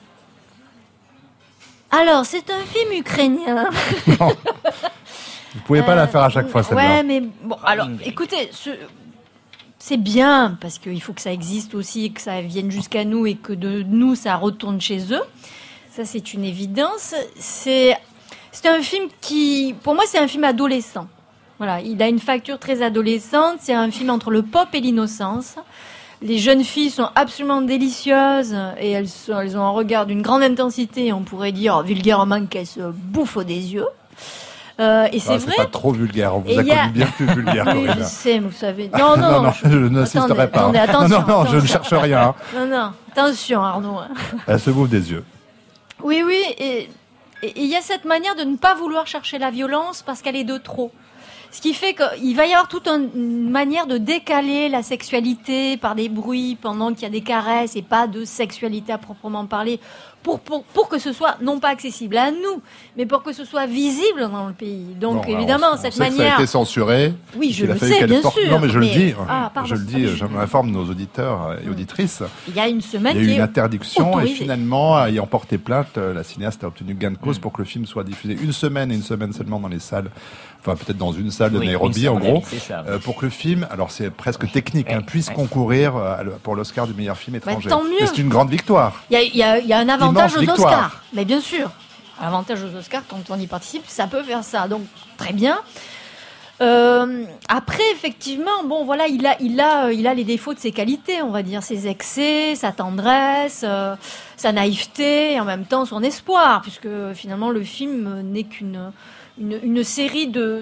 Alors, c'est un film ukrainien. Non. Vous pouvez pas la faire à chaque fois, celle-là. Ouais, mais bon, alors, écoutez, c'est bien, parce qu'il faut que ça existe aussi, et que ça vienne jusqu'à nous, et que de nous, ça retourne chez eux. Ça, c'est une évidence. C'est un film qui, pour moi, c'est un film adolescent. Voilà, il a une facture très adolescente. C'est un film entre le pop et l'innocence. Les jeunes filles sont absolument délicieuses et elles ont un regard d'une grande intensité. On pourrait dire vulgairement qu'elles se bouffent des yeux. Et c'est vrai. C'est pas trop vulgaire. On vous a connu bien plus vulgaire. Oui, je sais, vous savez. Non, je n'insisterai pas. Attendez, attention, non, je ne cherche rien. Non, attention, Arnaud. Elle se bouffe des yeux. Oui, et il y a cette manière de ne pas vouloir chercher la violence parce qu'elle est de trop. Ce qui fait qu'il va y avoir toute une manière de décaler la sexualité par des bruits pendant qu'il y a des caresses et pas de sexualité à proprement parler pour que ce soit non pas accessible à nous, mais pour que ce soit visible dans le pays. Donc évidemment, cette manière... Ça a été censuré. Oui, je le sais, bien sûr. Non, mais je le dis. Je le dis, je m'informe nos auditeurs et auditrices. Il y a une semaine il y a eu une interdiction autorisée. Et finalement, ayant porté plainte, la cinéaste a obtenu gain de cause pour que le film soit diffusé une semaine seulement dans les salles. Enfin, peut-être dans une salle de Nairobi, en gros, pour que le film, alors c'est presque technique, puisse concourir pour l'Oscar du meilleur film étranger. Tant mieux. Mais c'est une grande victoire. Il y a un avantage aux Oscars. Mais bien sûr, avantage aux Oscars, quand on y participe, ça peut faire ça. Donc, très bien. Après, effectivement, bon, voilà, il a les défauts de ses qualités, on va dire, ses excès, sa tendresse, sa naïveté, et en même temps son espoir, puisque finalement le film n'est qu'une série de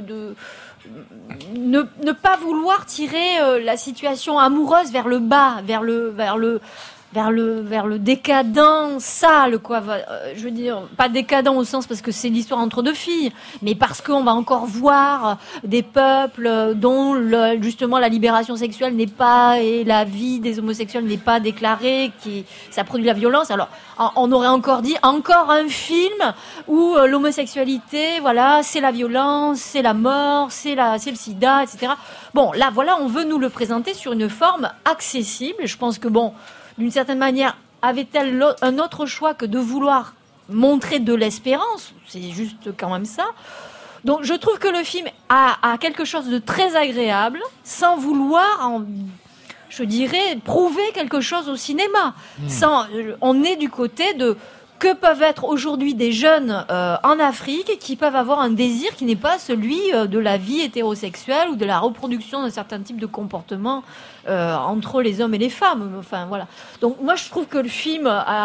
ne pas vouloir tirer la situation amoureuse vers le bas, vers le décadent sale, quoi. Je veux dire, pas décadent au sens parce que c'est l'histoire entre deux filles, mais parce qu'on va encore voir des peuples dont justement la libération sexuelle n'est pas, et la vie des homosexuels n'est pas déclarée, ça produit la violence. Alors, on aurait encore dit, encore un film où l'homosexualité, voilà, c'est la violence, c'est la mort, c'est le sida, etc. Bon, là, voilà, on veut nous le présenter sur une forme accessible. Je pense que, bon, d'une certaine manière, avait-elle un autre choix que de vouloir montrer de l'espérance ? C'est juste quand même ça. Donc je trouve que le film a quelque chose de très agréable, sans vouloir, je dirais, prouver quelque chose au cinéma. On est du côté de que peuvent être aujourd'hui des jeunes en Afrique qui peuvent avoir un désir qui n'est pas celui de la vie hétérosexuelle ou de la reproduction d'un certain type de comportement entre les hommes et les femmes. Enfin, voilà. Donc moi, je trouve que le film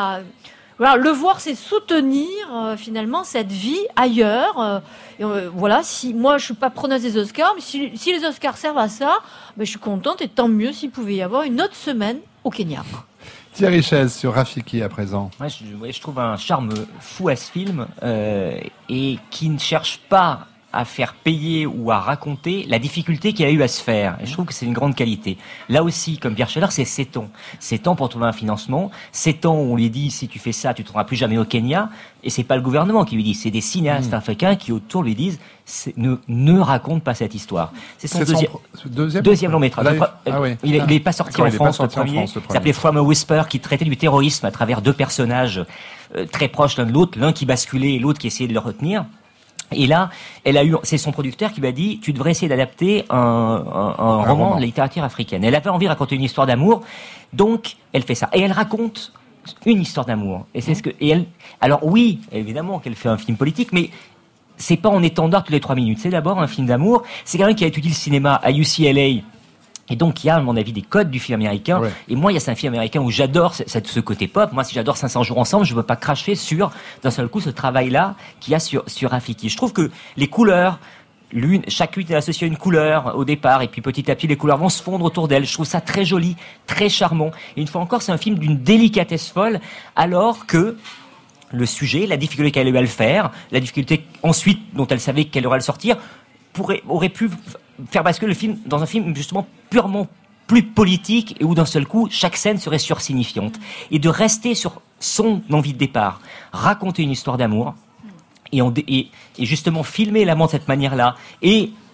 le voir, c'est soutenir finalement cette vie ailleurs. Voilà, moi, je suis pas preneuse des Oscars, mais si les Oscars servent à ça, je suis contente, et tant mieux s'il pouvait y avoir une autre semaine au Kenya. Thierry Chaise sur Rafiki à présent. Je trouve un charme fou à ce film et qui ne cherche pas à faire payer ou à raconter la difficulté qu'il a eu à se faire. Et je trouve que c'est une grande qualité. Là aussi, comme Pierre Scheller, c'est 7 ans. 7 ans pour trouver un financement. 7 ans où on lui dit, si tu fais ça, tu ne te rendras plus jamais au Kenya. Et c'est pas le gouvernement qui lui dit, c'est des cinéastes africains qui autour lui disent, ne raconte pas cette histoire. C'est son deuxième long métrage. Il n'est pas sorti en France, le premier. Il s'appelait From a Whisper, qui traitait du terrorisme à travers 2 personnages très proches l'un de l'autre, l'un qui basculait et l'autre qui essayait de le retenir. Et là, c'est son producteur qui lui a dit, tu devrais essayer d'adapter un roman de la littérature africaine. Elle avait envie de raconter une histoire d'amour, donc elle fait ça. Et elle raconte une histoire d'amour. Et c'est alors oui, évidemment qu'elle fait un film politique, mais c'est pas en étendard toutes les 3 minutes. C'est d'abord un film d'amour. C'est quelqu'un qui a étudié le cinéma à UCLA. Et donc, il y a, à mon avis, des codes du film américain. Ouais. Et moi, il y a un film américain où j'adore ce côté pop. Moi, si j'adore 500 jours ensemble, je ne veux pas cracher sur, d'un seul coup, ce travail-là qu'il y a sur Rafiki. Je trouve que les couleurs, chacune est associée à une couleur au départ, et puis petit à petit, les couleurs vont se fondre autour d'elle. Je trouve ça très joli, très charmant. Et une fois encore, c'est un film d'une délicatesse folle, alors que le sujet, la difficulté qu'elle a eu à le faire, la difficulté ensuite dont elle savait qu'elle aurait à le sortir, aurait pu faire basculer le film dans un film justement purement plus politique, et où d'un seul coup chaque scène serait sursignifiante, et de rester sur son envie de départ, raconter une histoire d'amour et justement filmer l'amant de cette manière-là, et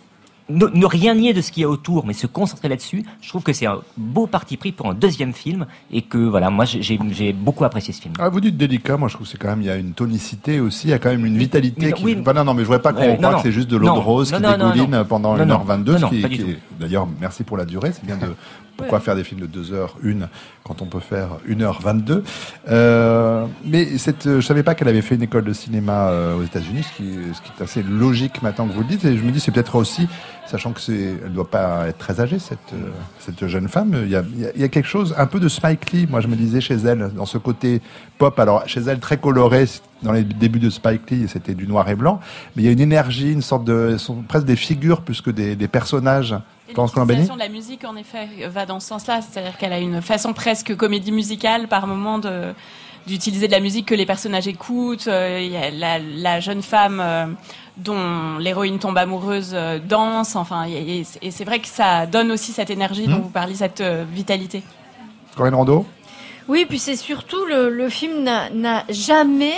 ne rien nier de ce qu'il y a autour, mais se concentrer là-dessus, je trouve que c'est un beau parti pris pour un deuxième film, et que voilà, moi j'ai beaucoup apprécié ce film. Ah, vous dites délicat, moi je trouve que c'est quand même, il y a une tonicité aussi, il y a quand même une vitalité qui... non, mais je voudrais pas qu'on croie que c'est juste de l'eau de rose qui dégouline pendant 1h22, ce qui est... D'ailleurs, merci pour la durée, c'est bien de... Pourquoi faire des films de 2h01 quand on peut faire 1h22 mais je savais pas qu'elle avait fait une école de cinéma aux États-Unis, ce qui est assez logique maintenant que vous le dites. Et je me dis, c'est peut-être aussi, sachant que elle doit pas être très âgée, cette jeune femme. Il y a quelque chose, un peu de Spike Lee. Moi, je me disais chez elle, dans ce côté pop. Alors, chez elle, très coloré. Dans les débuts de Spike Lee, c'était du noir et blanc. Mais il y a une énergie, une sorte de, sont presque des figures plus que des personnages. L'utilisation de la musique, en effet, va dans ce sens-là. C'est-à-dire qu'elle a une façon presque comédie musicale, par moment, d'utiliser de la musique que les personnages écoutent. Il y a la jeune femme dont l'héroïne tombe amoureuse danse. Enfin, et c'est vrai que ça donne aussi cette énergie dont vous parlez, cette vitalité. Corinne Rondeau ? Oui, puis c'est surtout le film n'a jamais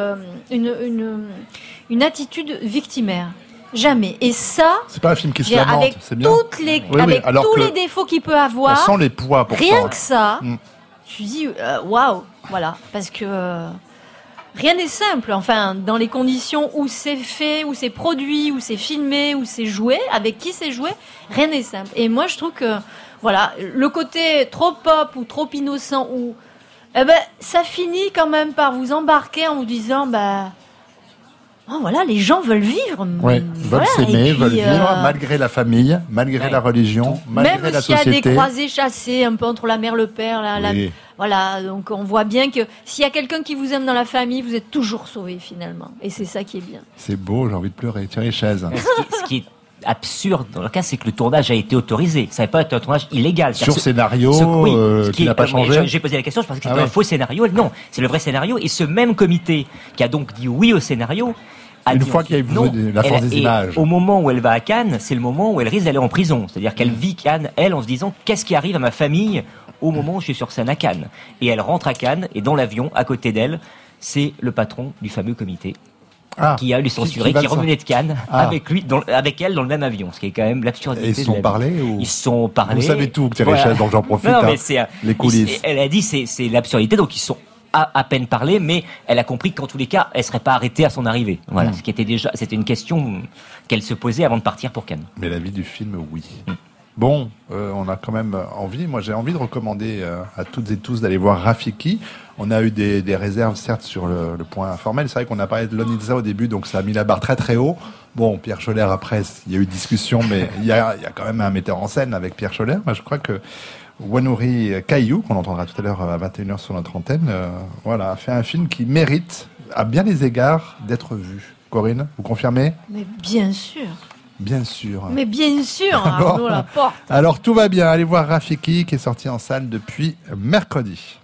une attitude victimaire. Jamais. Et ça, c'est pas un film qui se lamente, avec c'est bien. Avec tous les défauts qu'il peut avoir, on sent les poids pourtant. Rien que ça, tu dis waouh, voilà, parce que rien n'est simple. Enfin, dans les conditions où c'est fait, où c'est produit, où c'est filmé, où c'est joué, avec qui c'est joué, rien n'est simple. Et moi, je trouve que voilà, le côté trop pop ou trop innocent, ou ça finit quand même par vous embarquer en vous disant oh, voilà, les gens veulent vivre. Oui, veulent s'aimer, veulent vivre, malgré la famille, malgré la religion, malgré la société. Même s'il y a des croisés chassés un peu entre la mère et le père, voilà, donc on voit bien que s'il y a quelqu'un qui vous aime dans la famille, vous êtes toujours sauvé finalement. Et c'est ça qui est bien. C'est beau, j'ai envie de pleurer. Thierry Chaise. Ce qui est absurde dans le cas, c'est que le tournage a été autorisé. Ça n'avait pas été un tournage illégal. Sur scénario, qui n'a pas changé. J'ai posé la question, je pensais que c'était un faux scénario. Non, c'est le vrai scénario. Et ce même comité qui a donc dit oui au scénario, une fois qu'il y a eu la force des images. Au moment où elle va à Cannes, c'est le moment où elle risque d'aller en prison. C'est-à-dire qu'elle vit Cannes, elle, en se disant qu'est-ce qui arrive à ma famille au moment où je suis sur scène à Cannes. Et elle rentre à Cannes, et dans l'avion, à côté d'elle, c'est le patron du fameux comité. Qui a lui censuré, qui revenait de Cannes avec lui, avec elle dans le même avion, ce qui est quand même l'absurdité. Et ils se sont parlé Ils se sont parlé. Vous savez tout, Thierry Chaise, donc j'en profite. Non, mais les coulisses. Elle a dit c'est l'absurdité, donc ils sont à peine parlé, mais elle a compris qu'en tous les cas, elle serait pas arrêtée à son arrivée. Voilà, ce qui était déjà, c'était une question qu'elle se posait avant de partir pour Cannes. Mais la vie du film, oui. Bon, on a quand même envie. Moi, j'ai envie de recommander à toutes et tous d'aller voir Rafiki. On a eu des réserves, certes, sur le point formel. C'est vrai qu'on a parlé de Lonitza au début, donc ça a mis la barre très très haut. Bon, Pierre Scholler, après, il y a eu discussion, mais il y a quand même un metteur en scène avec Pierre Scholler. Moi, je crois que Wanuri Kayu, qu'on entendra tout à l'heure à 21h sur notre antenne, a fait un film qui mérite, à bien des égards, d'être vu. Corinne, vous confirmez ? Mais bien sûr. Bien sûr. Mais bien sûr, Arnaud Laporte. Alors tout va bien, allez voir Rafiki qui est sorti en salle depuis mercredi.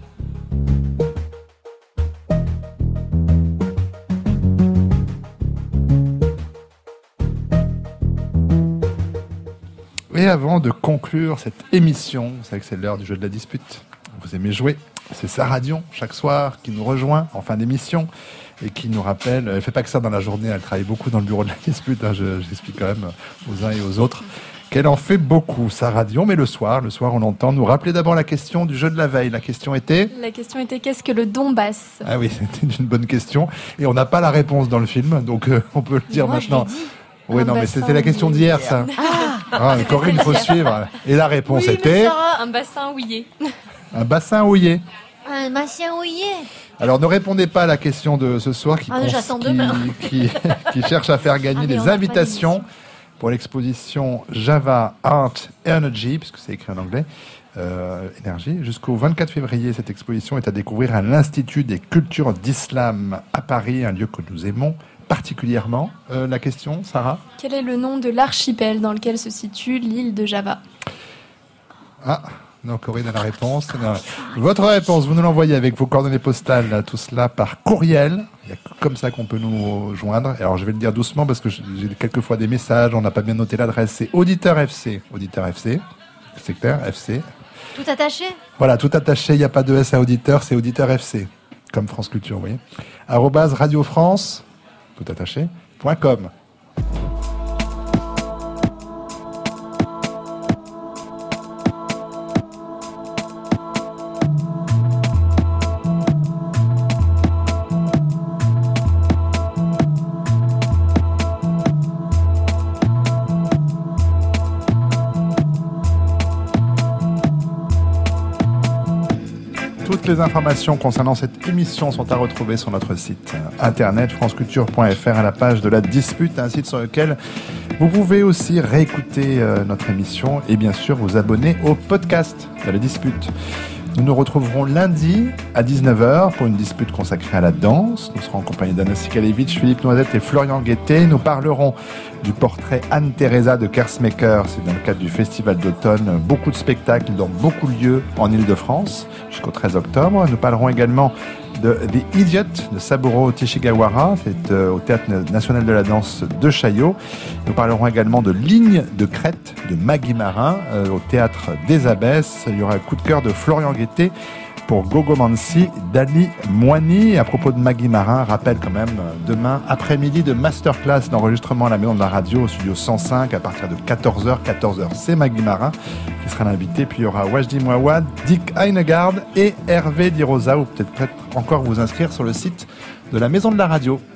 Et avant de conclure cette émission, vous savez que c'est l'heure du jeu de la dispute. Vous aimez jouer, c'est Sarah Dion, chaque soir, qui nous rejoint en fin d'émission et qui nous rappelle, elle fait pas que ça dans la journée, elle travaille beaucoup dans le bureau de la dispute, j'explique quand même aux uns et aux autres, qu'elle en fait beaucoup, Sarah Dion, mais le soir, on l'entend nous rappeler d'abord la question du jeu de la veille. La question était, qu'est-ce que le Donbass ? Ah oui, c'était une bonne question, et on n'a pas la réponse dans le film, donc on peut le dire maintenant. Oui, non, mais c'était la question d'hier, ça. Corinne, il faut suivre. Et la réponse était... Un bassin houillé. Un bassin houillé. Un bassin houillé. Alors, ne répondez pas à la question de ce soir qui cherche à faire gagner des invitations pour l'exposition Java Art Energy, puisque c'est écrit en anglais, énergie. Jusqu'au 24 février, cette exposition est à découvrir à l'Institut des cultures d'islam à Paris, un lieu que nous aimons particulièrement. La question, Sarah ? Quel est le nom de l'archipel dans lequel se situe l'île de Java ? Non, Corinne a la réponse. Non. Votre réponse, vous nous l'envoyez avec vos coordonnées postales, tout cela par courriel. Il y a comme ça qu'on peut nous joindre. Alors, je vais le dire doucement parce que j'ai quelquefois des messages, on n'a pas bien noté l'adresse. C'est Auditeur FC, c'est clair, FC. Tout attaché ? Voilà, tout attaché, il n'y a pas de S à auditeur, c'est Auditeur FC, comme France Culture, vous voyez. @radiofrance, tout attaché, .com. les informations concernant cette émission sont à retrouver sur notre site internet franceculture.fr à la page de la dispute, un site sur lequel vous pouvez aussi réécouter notre émission et bien sûr vous abonner au podcast de la dispute. Nous nous retrouverons lundi à 19h pour une dispute consacrée à la danse. Nous serons en compagnie d'Anna Sikalevitch, Philippe Noisette et Florian Guettet. Nous parlerons du portrait Anne-Thérèse de Kersmaker. C'est dans le cadre du Festival d'automne. Beaucoup de spectacles dans beaucoup de lieux en Ile-de-France jusqu'au 13 octobre. Nous parlerons également de The Idiot de Saburo Tishigawara, c'est au Théâtre National de la Danse de Chaillot. Nous parlerons également de Ligne de crête de Maggie Marin au Théâtre des Abbesses. Il y aura un coup de cœur de Florian Guettet pour Gogomancy d'Annie Moigny. À propos de Maggie Marin, rappelle quand même demain après-midi de masterclass d'enregistrement à la Maison de la Radio au studio 105 à partir de 14h. 14h, c'est Maggie Marin qui sera l'invité. Puis il y aura Wajdi Mouawad, Dick Heinegard et Hervé Di Rosa. Ou peut-être encore vous inscrire sur le site de la Maison de la Radio.